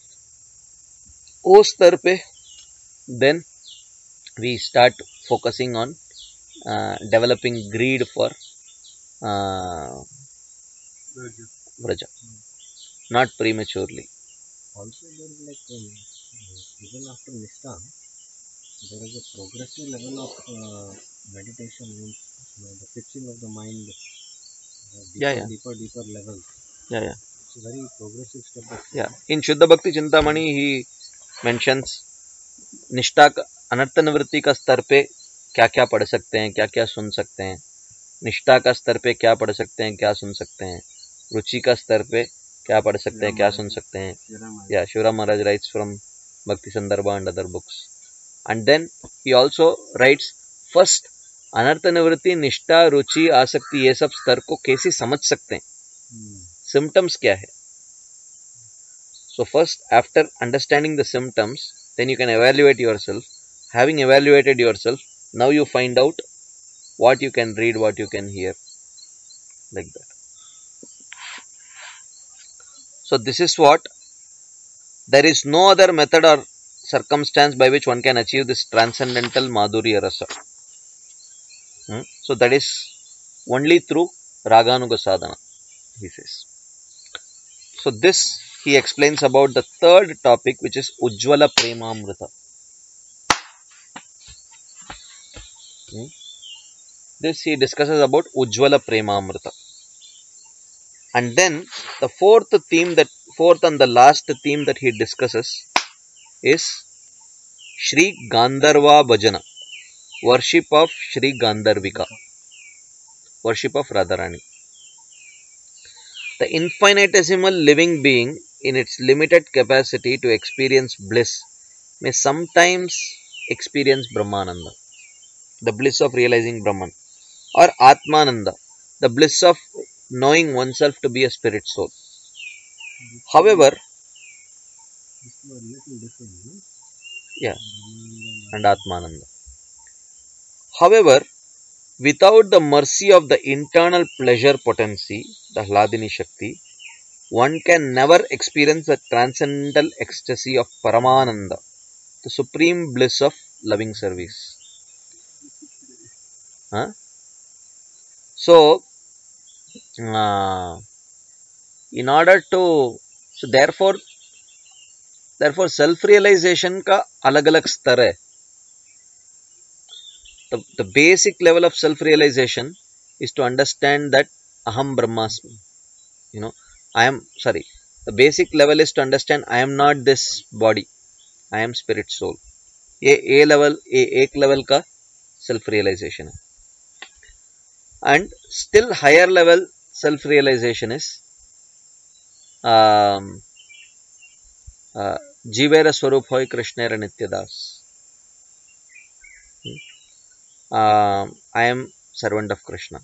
उस स्तर पे, then we start focusing on uh, developing greed for uh, Vraja, not prematurely. Also, there is like um, even after Nishtha, there is a progressive level of uh, meditation, means you know, the fixing of the mind, uh, deeper, Yeah, yeah. deeper, deeper level. Yeah, yeah. It's a very progressive step. Of Yeah. In Shuddha Bhakti Chintamani, he mentions निष्ठा अनर्थ निवृत्ति का स्तर पे क्या क्या पढ़ सकते हैं, क्या क्या सुन सकते हैं. निष्ठा का स्तर पे क्या पढ़ सकते हैं, क्या सुन सकते हैं. रुचि का स्तर पे क्या पढ़ सकते हैं, क्या सुन सकते हैं. Yeah, Shivram Maharaj writes from Bhakti Sandarbha and other books. And then he also writes first अनर्थ निवृत्ति, निष्ठा, रुचि, आसक्ति, ये सब स्तर को कैसे समझ सकते हैं, सिम्टम्स क्या है. So first, after understanding the symptoms, then you can evaluate yourself. Having evaluated yourself, now you find out what you can read, what you can hear, like that. So this is what, there is no other method or circumstance by which one can achieve this transcendental Madhurya Rasa. Hmm? So that is only through Raganuga sadhana, he says. So this he explains about the third topic, which is Ujjvala Premamrita. Hmm? This he discusses about Ujjvala Premamrita. And then the fourth theme that fourth and the last theme that he discusses is Shri Gandharva Bhajana, worship of Shri Gandharvika, worship of Radharani. The infinitesimal living being, in its limited capacity to experience bliss, may sometimes experience Brahmananda, the bliss of realizing Brahman, or Atmananda, the bliss of knowing oneself to be a spirit soul. However, This was a little different, no? yeah, Brahmananda and Atmananda. However, without the mercy of the internal pleasure potency, the Hladini Shakti, one can never experience the transcendental ecstasy of Paramananda, the supreme bliss of loving service. Huh? So, uh, in order to, so therefore, therefore self-realization का अलग-अलग स्तर है. The, the basic level of self-realization is to understand that Aham Brahmasmi. You know, I am, sorry, the basic level is to understand I am not this body. I am spirit soul. ये A level, ये एक level का self-realization है. And still higher level self-realization is um, uh, Jivera Swarup Hoy Krishnera Nityadas. Um, I am servant of Krishna.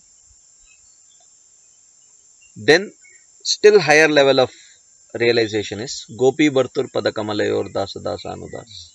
Then still higher level of realization is Gopi Bhartur Padakamalayor Dasa Dasa Anudas.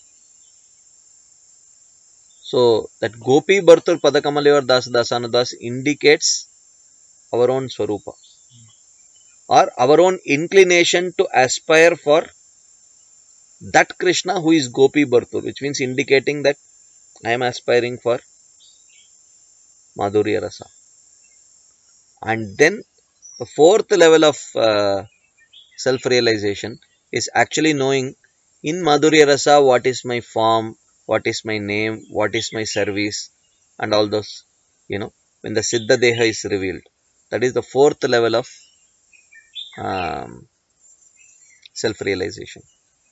So that Gopi Bhartur Padakamalayor Dasa Dasa Anudas indicates our own Swarupa, or our own inclination to aspire for that Krishna who is Gopi Bhartur, which means indicating that I am aspiring for Madhurya Rasa. And then the fourth level of uh, self-realization is actually knowing in Madhurya Rasa what is my form, what is my name, what is my service, and all those, you know, when the Siddha Deha is revealed. That is the fourth level of um, self-realization.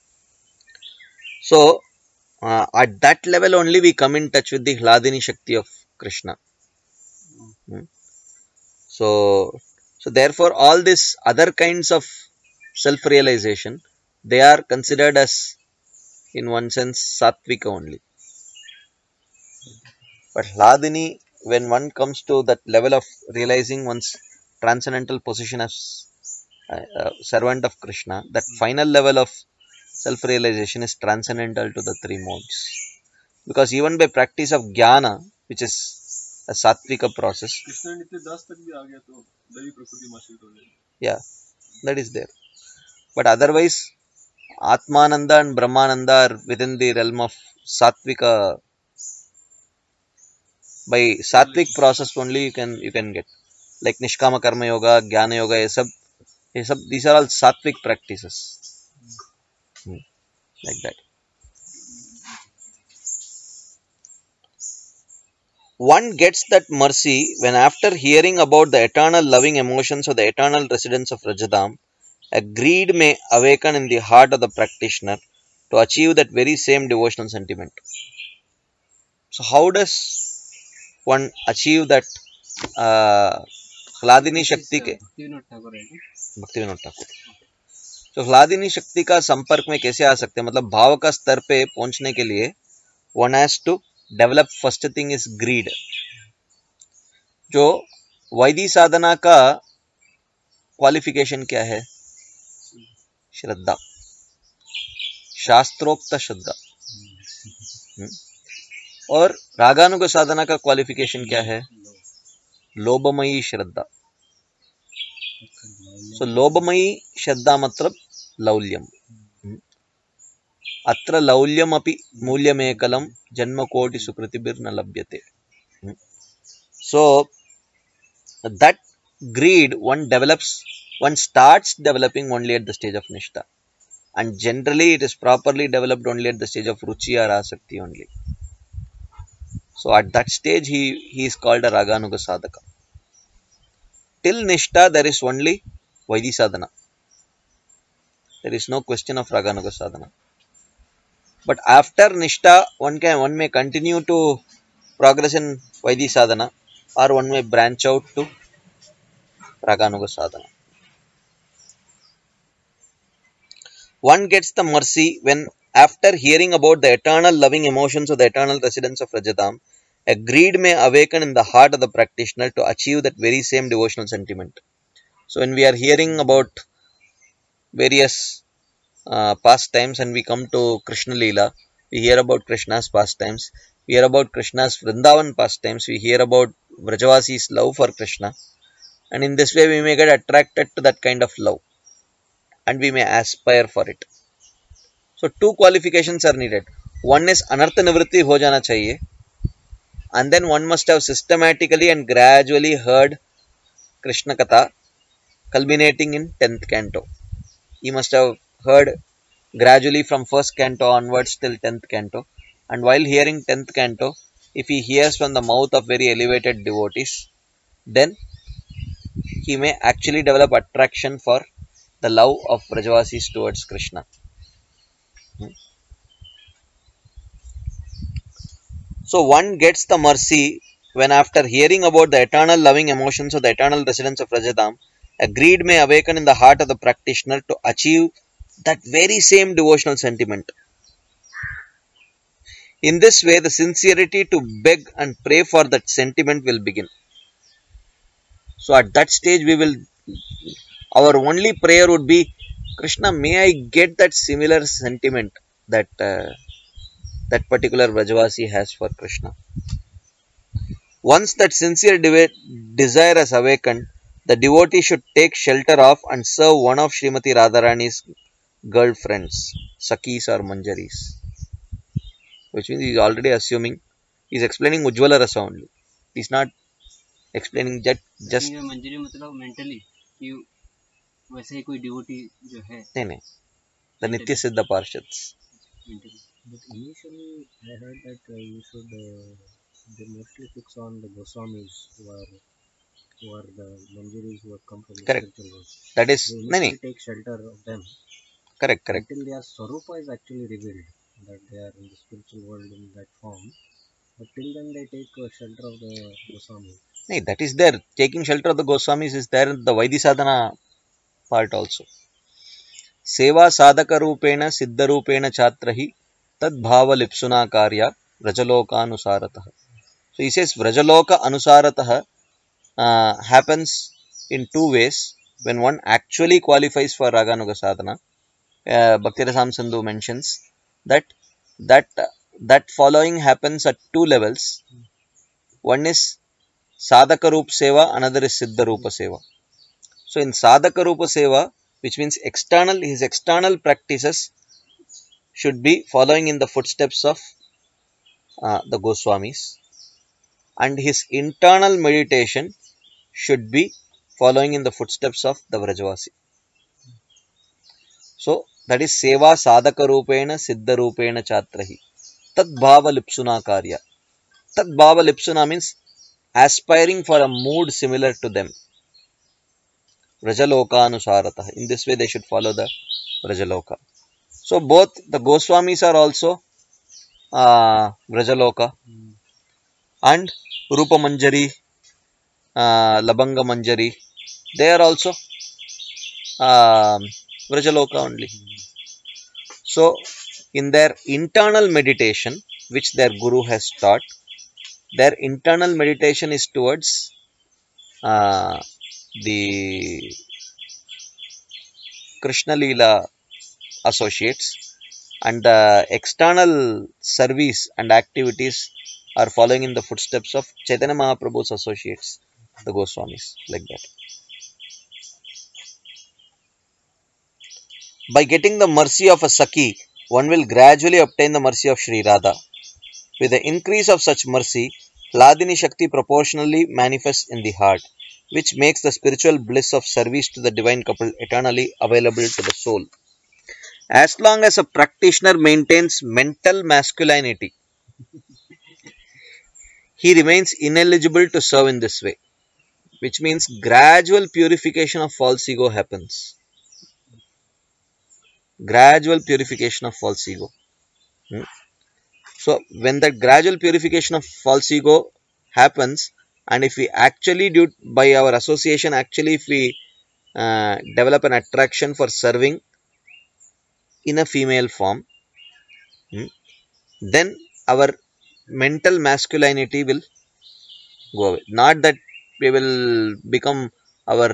So, uh, at that level only we come in touch with the Hladini Shakti of Krishna. Hmm. So, so therefore all these other kinds of self-realization, they are considered as, in one sense, Sattvika only. But Hladini, when one comes to that level of realizing one's transcendental position as a, a servant of Krishna, that final level of self-realization is transcendental to the three modes. Because even by practice of Jnana, which is a Sattvika process, Krishna नित्य दास तक भी आ गया तो दैवी प्रकृति में आश्रित हो जाएगा. yeah, that is there. But otherwise, Atmananda and Brahmananda are within the realm of Sattvika. By Sattvic process only you can you can get, like Nishkama Karma Yoga, Jnana Yoga, ye sab, ye sab, these are all Sattvic practices. Hmm. Like that. One gets that mercy when, after hearing about the eternal loving emotions of the eternal residents of Rajadam, a greed may awaken in the heart of the practitioner to achieve that very same devotional sentiment. So how does one achieve that uh, Hladini Shakti के Bhaktivinoda Thakur है क्या? भक्ति विनोद ठाकुर, तो ह्लादिनी शक्ति का संपर्क में कैसे आ सकते हैं, मतलब भाव का स्तर पे पहुंचने के लिए one has to develop, first thing is greed. जो वैदिक साधना का क्वालिफिकेशन क्या है? श्रद्धा, शास्त्रोक्त श्रद्धा. और रागानुग साधना का क्वालिफिकेशन क्या है? लोभमयी श्रद्धा. सो लोभमयी श्रद्धा मतलब लौल्यम. अत्र लौल्यमपि मूल्यमेकलं जन्मकोटि सुकृतिभिर्न लभ्यते. So that greed one develops, one starts developing only at the stage of Nishta. And generally it is properly developed only at the stage of Ruchi or Asakti only. So at that stage he, he is called a Raganuga Sadhaka. Till Nishta there is only Vaidhi Sadhana. There is no question of Raganuga Sadhana. But after Nishta, one can one may continue to progress in Vaidhi Sadhana, or one may branch out to Raganuga Sadhana. One gets the mercy when, after hearing about the eternal loving emotions of the eternal residents of Rajadam, a greed may awaken in the heart of the practitioner to achieve that very same devotional sentiment. So when we are hearing about various uh, pastimes and we come to Krishna Leela, we hear about Krishna's pastimes, we hear about Krishna's Vrindavan pastimes, we hear about Vrajavasi's love for Krishna, and in this way we may get attracted to that kind of love and we may aspire for it. So two qualifications are needed. One is Anartha Nivritti ho jana chahiye, and then one must have systematically and gradually heard Krishna Katha culminating in tenth canto. He must have heard gradually from first canto onwards till tenth canto, and while hearing tenth canto, if he hears from the mouth of very elevated devotees, then he may actually develop attraction for the love of Vrajavasis towards Krishna. So one gets the mercy when, after hearing about the eternal loving emotions of the eternal residents of Rajadam, a greed may awaken in the heart of the practitioner to achieve that very same devotional sentiment. In this way, the sincerity to beg and pray for that sentiment will begin. So at that stage, we will, our only prayer would be, Krishna, may I get that similar sentiment that uh, that particular Vrajavasi has for Krishna. Once that sincere de- desire has awakened, the devotee should take shelter of and serve one of Srimati Radharani's girlfriends, Sakis or Manjaris. Which means he is already assuming, he is explaining Ujjvala Rasa only. He is not explaining just... just मंजरी मतलब mentally कि वैसे ही कोई devotee जो है नहीं नहीं the Nitya Siddha Parshads. मेंटली. But initially, I heard that uh, you should uh, they mostly fix on the Goswamis who are who are the Manjaris who have come from the Correct. spiritual world. That is, They no, no, initially take shelter of them correct, correct. until their Swarupa is actually revealed, that they are in the spiritual world in that form. But till then, they take uh, shelter of the Goswamis. No, that is there. Taking shelter of the Goswamis is there in the Vaidhi Sadhana part also. Seva sadhaka rupena siddha rupena chatrahi tad bhava lipsuna karya vrajaloka anusarataha. So he says vrajaloka anusarataha uh, happens in two ways. When one actually qualifies for Raganuga Sadhana, uh, Bhakti-Rasam Sindhu mentions that that that following happens at two levels. One is Sadhaka Rupa Seva, another is Siddha Rupa Seva. So in Sadhaka Rupa Seva, which means external, his external practices should be following in the footsteps of uh, the Goswamis, and his internal meditation should be following in the footsteps of the Vrajavasi. So that is Seva Sadhaka Rupena Siddha Rupena Chatrahi Tad Bhava Lipsuna Karya. Tad Bhava Lipsuna means aspiring for a mood similar to them. Vrajaloka Anusarataha. In this way they should follow the Vrajaloka. So both the Goswamis are also uh, Vrajaloka, and Rupa Manjari, uh, Labanga Manjari, they are also uh, Vrajaloka only. So in their internal meditation, which their Guru has taught, their internal meditation is towards uh, the Krishna Leela associates, and the external service and activities are following in the footsteps of Chaitanya Mahaprabhu's associates, the Goswamis, like that. By getting the mercy of a Saki, one will gradually obtain the mercy of Sri Radha. With the increase of such mercy, Hladini Shakti proportionally manifests in the heart. which makes the spiritual bliss of service to the divine couple eternally available to the soul. As long as a practitioner maintains mental masculinity, he remains ineligible to serve in this way, which means gradual purification of false ego happens. Gradual purification of false ego. Hmm? So, when that gradual purification of false ego happens, and if we actually do by our association, actually, if we uh, develop an attraction for serving in a female form, hmm, then our mental masculinity will go away. Not that we will become our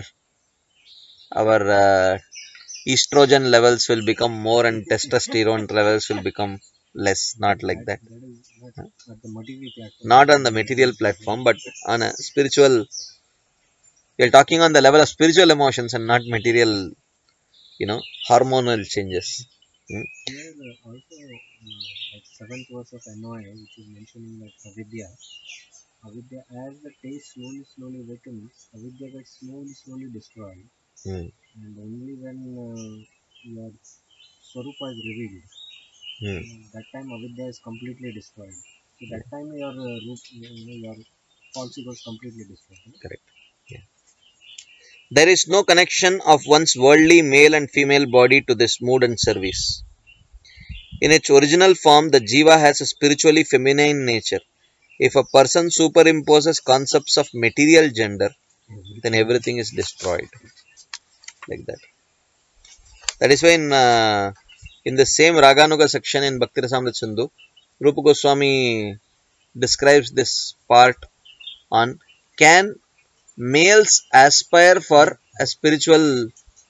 our uh, estrogen levels will become more and testosterone levels will become less. Not like that. That is not at the material platform. Not on the material platform, but on a spiritual. You're talking on the level of spiritual emotions and not material, you know, hormonal changes. Hmm? Here uh, also, uh, like seventh verse of N O I, which is mentioning that avidya, avidya, as the taste slowly, slowly awakens, avidya gets slowly, slowly destroyed, Hmm. and only when uh, your swarupa is revealed, Hmm. uh, that time avidya is completely destroyed. So that time your uh, root, you know, your false ego is completely destroyed. You know? Correct. Yeah. There is no connection of one's worldly male and female body to this mood and service. In its original form, the jiva has a spiritually feminine nature. If a person superimposes concepts of material gender, then everything is destroyed. Like that. That is why in, uh, in the same Raganuga section in Bhakti Rasamrita Sindhu, Rupa Goswami describes this part on can males aspire for a spiritual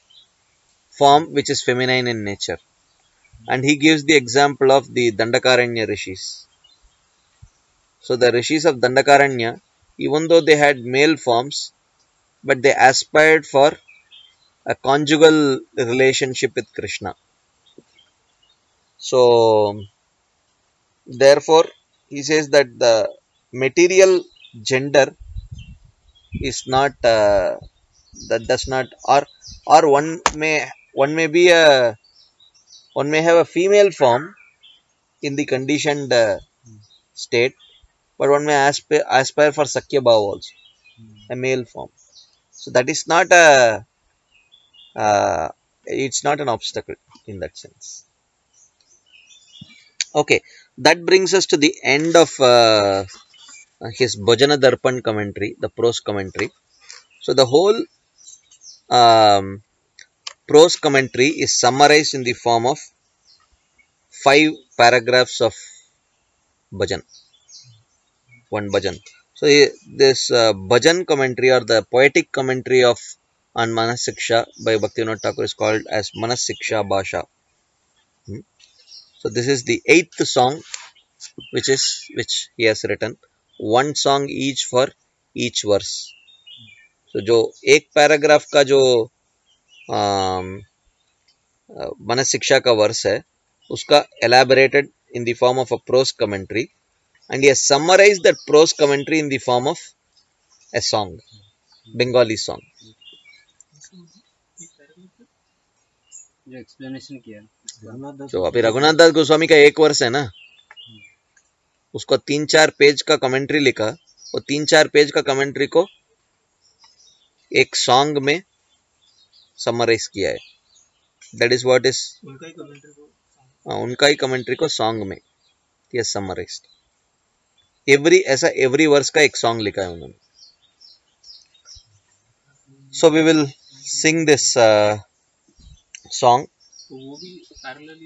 form which is feminine in nature. And he gives the example of the Dandakaranya rishis. So the rishis of Dandakaranya, even though they had male forms, but they aspired for a conjugal relationship with Krishna. So therefore, he says that the material gender is not uh, that does not or or one may one may be a one may have a female form in the conditioned uh, state, but one may aspire, aspire for Sakya Bhav also, a male form. So that is not a uh, it's not an obstacle in that sense. Okay, that brings us to the end of uh, his Bhajana Darpan commentary, the prose commentary. So the whole um, prose commentary is summarized in the form of five paragraphs of bhajan, one bhajan. So this uh, bhajan commentary or the poetic commentary of on Manasiksha by Bhaktivinoda Thakur is called as Manasiksha Bhasha. Hmm. So this is the eighth song which is which he has written. One song each for each verse. So जो एक paragraph का जो मनस शिक्षा का verse है उसका elaborated in the form of a prose commentary, and he has summarized that prose commentary in the form of a song, Bengali song. जो explanation किया रघुनाथ दास तो अभी रघुनाथ दास गोस्वामी का एक वर्ष है ना, उसको तीन चार पेज का कमेंट्री लिखा, वो तीन चार पेज का कमेंट्री को एक सॉन्ग में समराइज किया है. दैट इज व्हाट इज उनका ही कमेंट्री को उनका ही कमेंट्री को सॉन्ग में ये समराइज्ड. एवरी ऐसा एवरी वर्स का एक सॉन्ग लिखा है उन्होंने. So we will sing this song. तो वो भी पैरेलली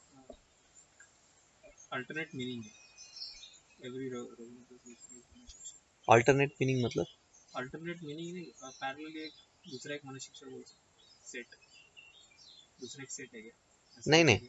अल्टरनेट मीनिंग है. एवरी अल्टरनेट मीनिंग मतलब अल्टरनेट मीनिंग नहीं, पैरेलली एक दूसरा एक मनुष्य शिक्षा बोल सेट, दूसरा एक सेट है क्या? नहीं नहीं,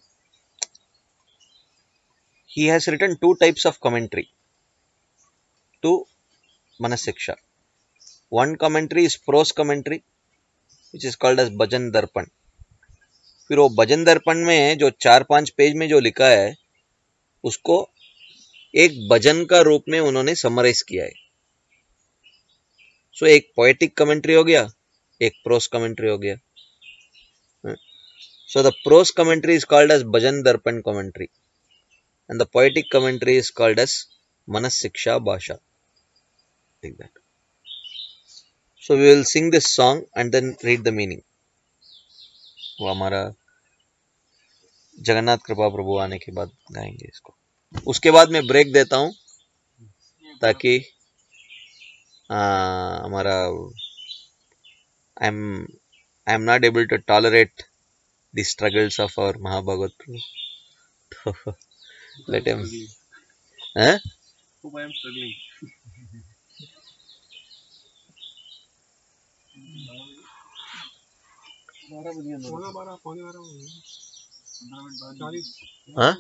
he has written two types of commentary to Manasiksha. One commentary is prose commentary which is called as Bhajan Darpan. फिर वो भजन दर्पण में जो चार पांच पेज में जो लिखा है उसको एक भजन का रूप में उन्होंने समराइज किया है. सो एक पोएटिक कमेंट्री हो गया, एक प्रोस कमेंट्री हो गया. So the prose commentary is called as Bhajan Darpan commentary, and the poetic commentary is called as Manas Siksha Bhasha. Like that. So we will sing this song and then read the meaning. वो हमारा जगन्नाथ कृपा प्रभु आने के बाद गाएंगे इसको. उसके बाद मैं ब्रेक देता हूँ ताकि हमारा I am I am not able to tolerate the struggles of our Mahabhagat Prabhu. Let him. Huh? Hope I am struggling. हाँ?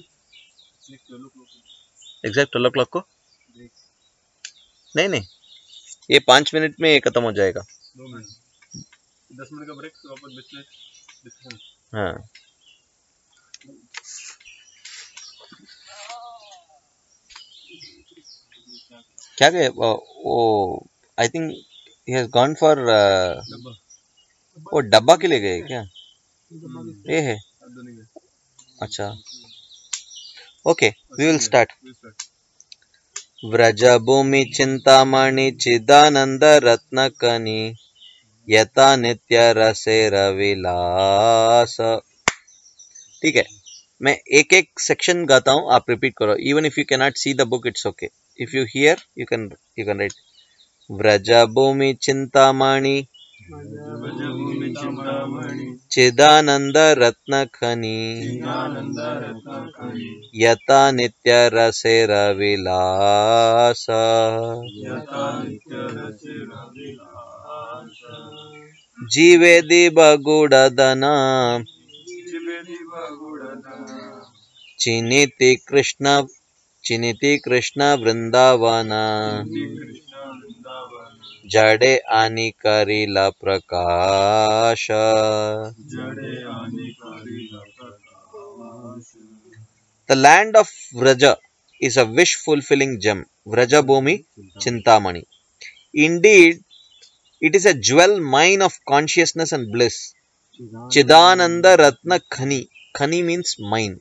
एग्जैक्ट ट्वेल्व o'clock को? नहीं नहीं, ये पांच मिनट में ये खत्म हो जाएगा. दो मिनट, दस मिनट का ब्रेक, वापस बीस मिनट डिस्कशन. हाँ. क्या गए वो? I think he has gone for. वो डब्बा के लिए गए क्या? ये है. अच्छा, ओके, वी विल स्टार्ट. व्रजभूमि चिंतामणि चिदानंद रत्नकनि यथा नित्य रसे रविलास. ठीक है, मैं एक एक सेक्शन गाता हूँ, आप रिपीट करो. Even if you can not see the book, it's okay. If you hear you can you can write. व्रजभूमि चिंतामणि चिदानंद रत्नखनि यथा नित्य रसे रविलास. जीवेदि बगुड़दना चिनिति कृष्ण चिनिति कृष्ण वृंदावन जड़े आनी करिला प्रकाश. The land of Vraja is a wish-fulfilling gem. Vraja Bhumi Chintamani. Indeed, it is a jewel mine of consciousness and bliss. Chidananda Ratna Khani. Khani means mine.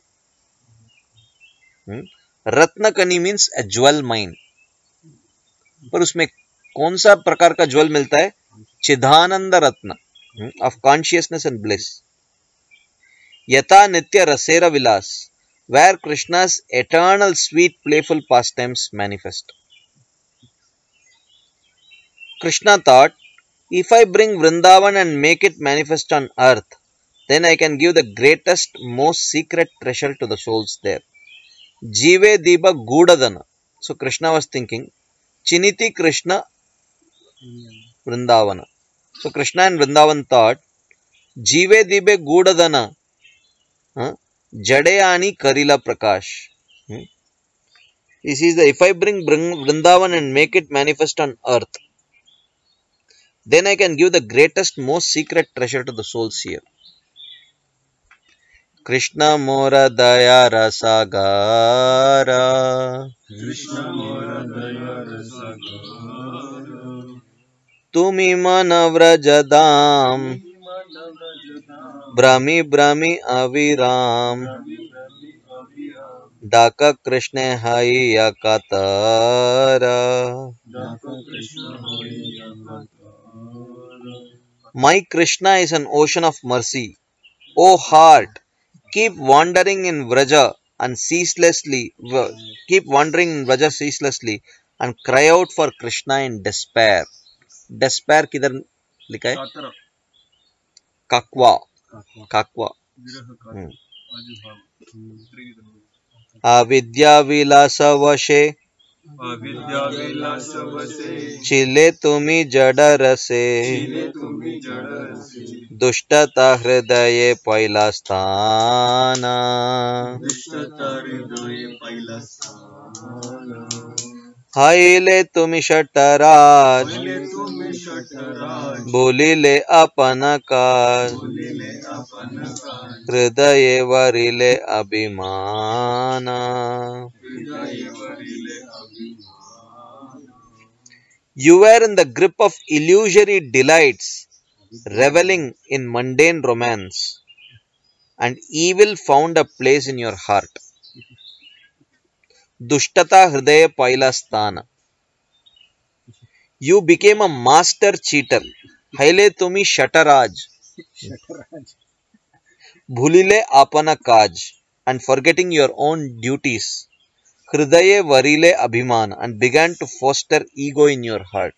Hmm? Ratna Khani means a jewel mine. पर उसमें कौन सा प्रकार का ज्वल मिलता है? चिदानंद रत्न ऑफ कॉन्शियसनेस एंड ब्लिस. यथा नित्य रसेरा विलास, where Krishna's eternal sweet playful pastimes manifest. Krishna thought, if I bring Vrindavan and make it manifest on earth, then I can give the greatest, most secret treasure to the souls there. Jive Diba Gudadana. So Krishna was thinking, Chiniti Krishna Vrindavana. So Krishna and Vrindavan thought, Jive Dibe Gudadana. Huh? Jadeyani Karila Prakash. Hmm? He says that if I bring Vrindavan and make it manifest on earth, then I can give the greatest, most secret treasure to the souls here. Krishna Mora Daya Rasagara. Krishna Mora Daya Rasagara. Tumi Manavrajadam. Brahmi Brahmi Aviram. Daka Krishna Haiya Katara. My Krishna is an ocean of mercy. O heart, keep wandering in Vraja and ceaselessly, keep wandering in Vraja ceaselessly and cry out for Krishna in despair. Despair किधर लिखा है? काकवा. काकवा. अविद्या विलास वशे चिले तुम्ही जड रसे. दुष्टता हृदये पहिला स्थान. हायले तुम्ही शटराज. बोलिले अपन काज. हृदये वरिले अभिमान. You were in the grip of illusory delights, reveling in mundane romance, and evil found a place in your heart. Dushtata hridaya paila sthana. You became a master cheater. Haile tumi shataraj. Shataraj. Bhulile apana kaj. And forgetting your own duties. Hridaye varile abhiman. And began to foster ego in your heart.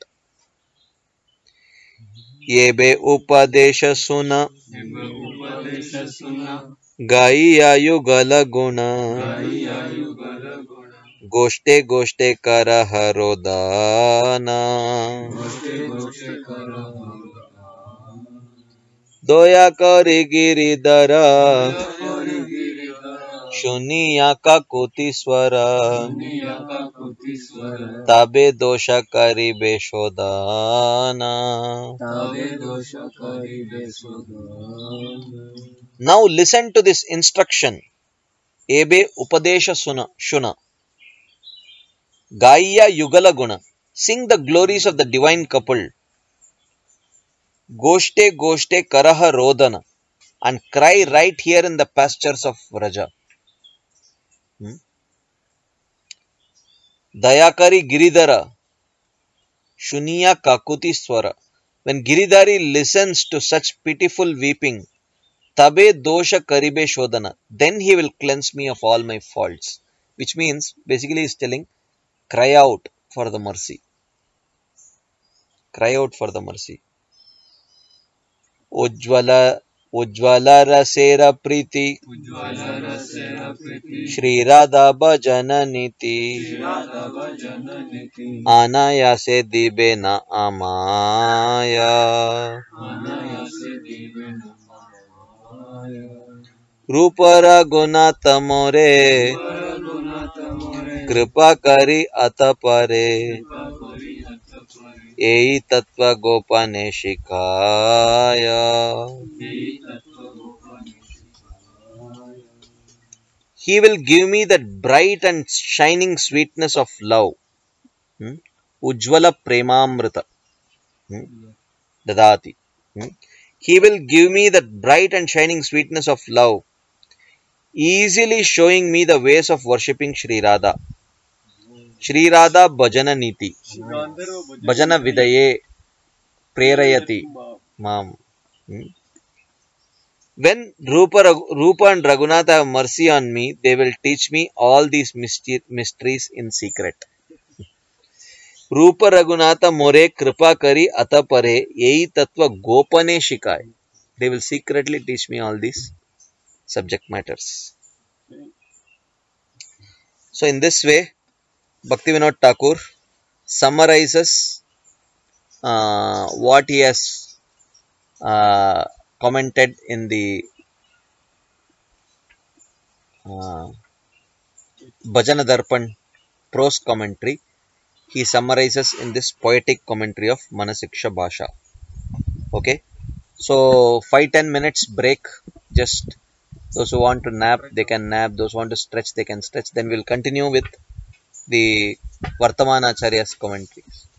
Yebe upadesha suna. उपदेश सुना Gaiya yugala guna. गाइया युगल गुण Goshte goshte kara harodana. गोष्ठे गोष्ठे कर Doya kari giridhara. Hari Giridhar Shuniya ka koti swara. दुनिया का कुति स्वर Tabe dosha kari beshodana. तबे दोष करि बेसुध Now listen to this instruction. Ebe upadesha suna, shuna. Gaiya yugala guna. Sing the glories of the divine couple. Goshte goshte karaha rodana. And cry right here in the pastures of Vraja. Hmm? Dayakari Giridhara. Shuniya kakuti swara. When Giridhari listens to such pitiful weeping, Tabe dosha karibe shodana. Then he will cleanse me of all my faults. Which means, basically he is telling, cry out for the mercy. Cry out for the mercy. Ujjvala, Ujjvala rasera priti. Ujjwal Rasen Preeti Shri Radha bhajana niti. Radha भजन नीति Anayase dibe na amaya. अनायासे Divya Rupa Raghunatha more. Raghunath मोरे Kripa kari atapare. करि हत परि Ei tattva gopane shikaya. यही तत्व गोपन He will give me that bright and shining sweetness of love. Hmm? Ujjvala premamrita. Hmm? Dadati. Hmm? He will give me that bright and shining sweetness of love, easily showing me the ways of worshipping Sri Radha. Sri Radha bhajana niti. Gandharva Bhajana vidaye prerayati mam. Hmm? When Rupa, Rag- Rupa and Raghunatha have mercy on me, they will teach me all these myster- mysteries in secret. Rupa Raghunatha more kripa kari atapare yei tattva gopane shikai. They will secretly teach me all these subject matters. So in this way, Bhaktivinoda Thakur summarizes uh, what he has uh, commented in the uh, Bhajana Darpan prose commentary. He summarizes in this poetic commentary of Manasiksha Bhasha. Okay, so five ten minutes break. Just those who want to nap, they can nap. Those who want to stretch, they can stretch. Then we'll continue with the Vartamana Acharya's commentaries.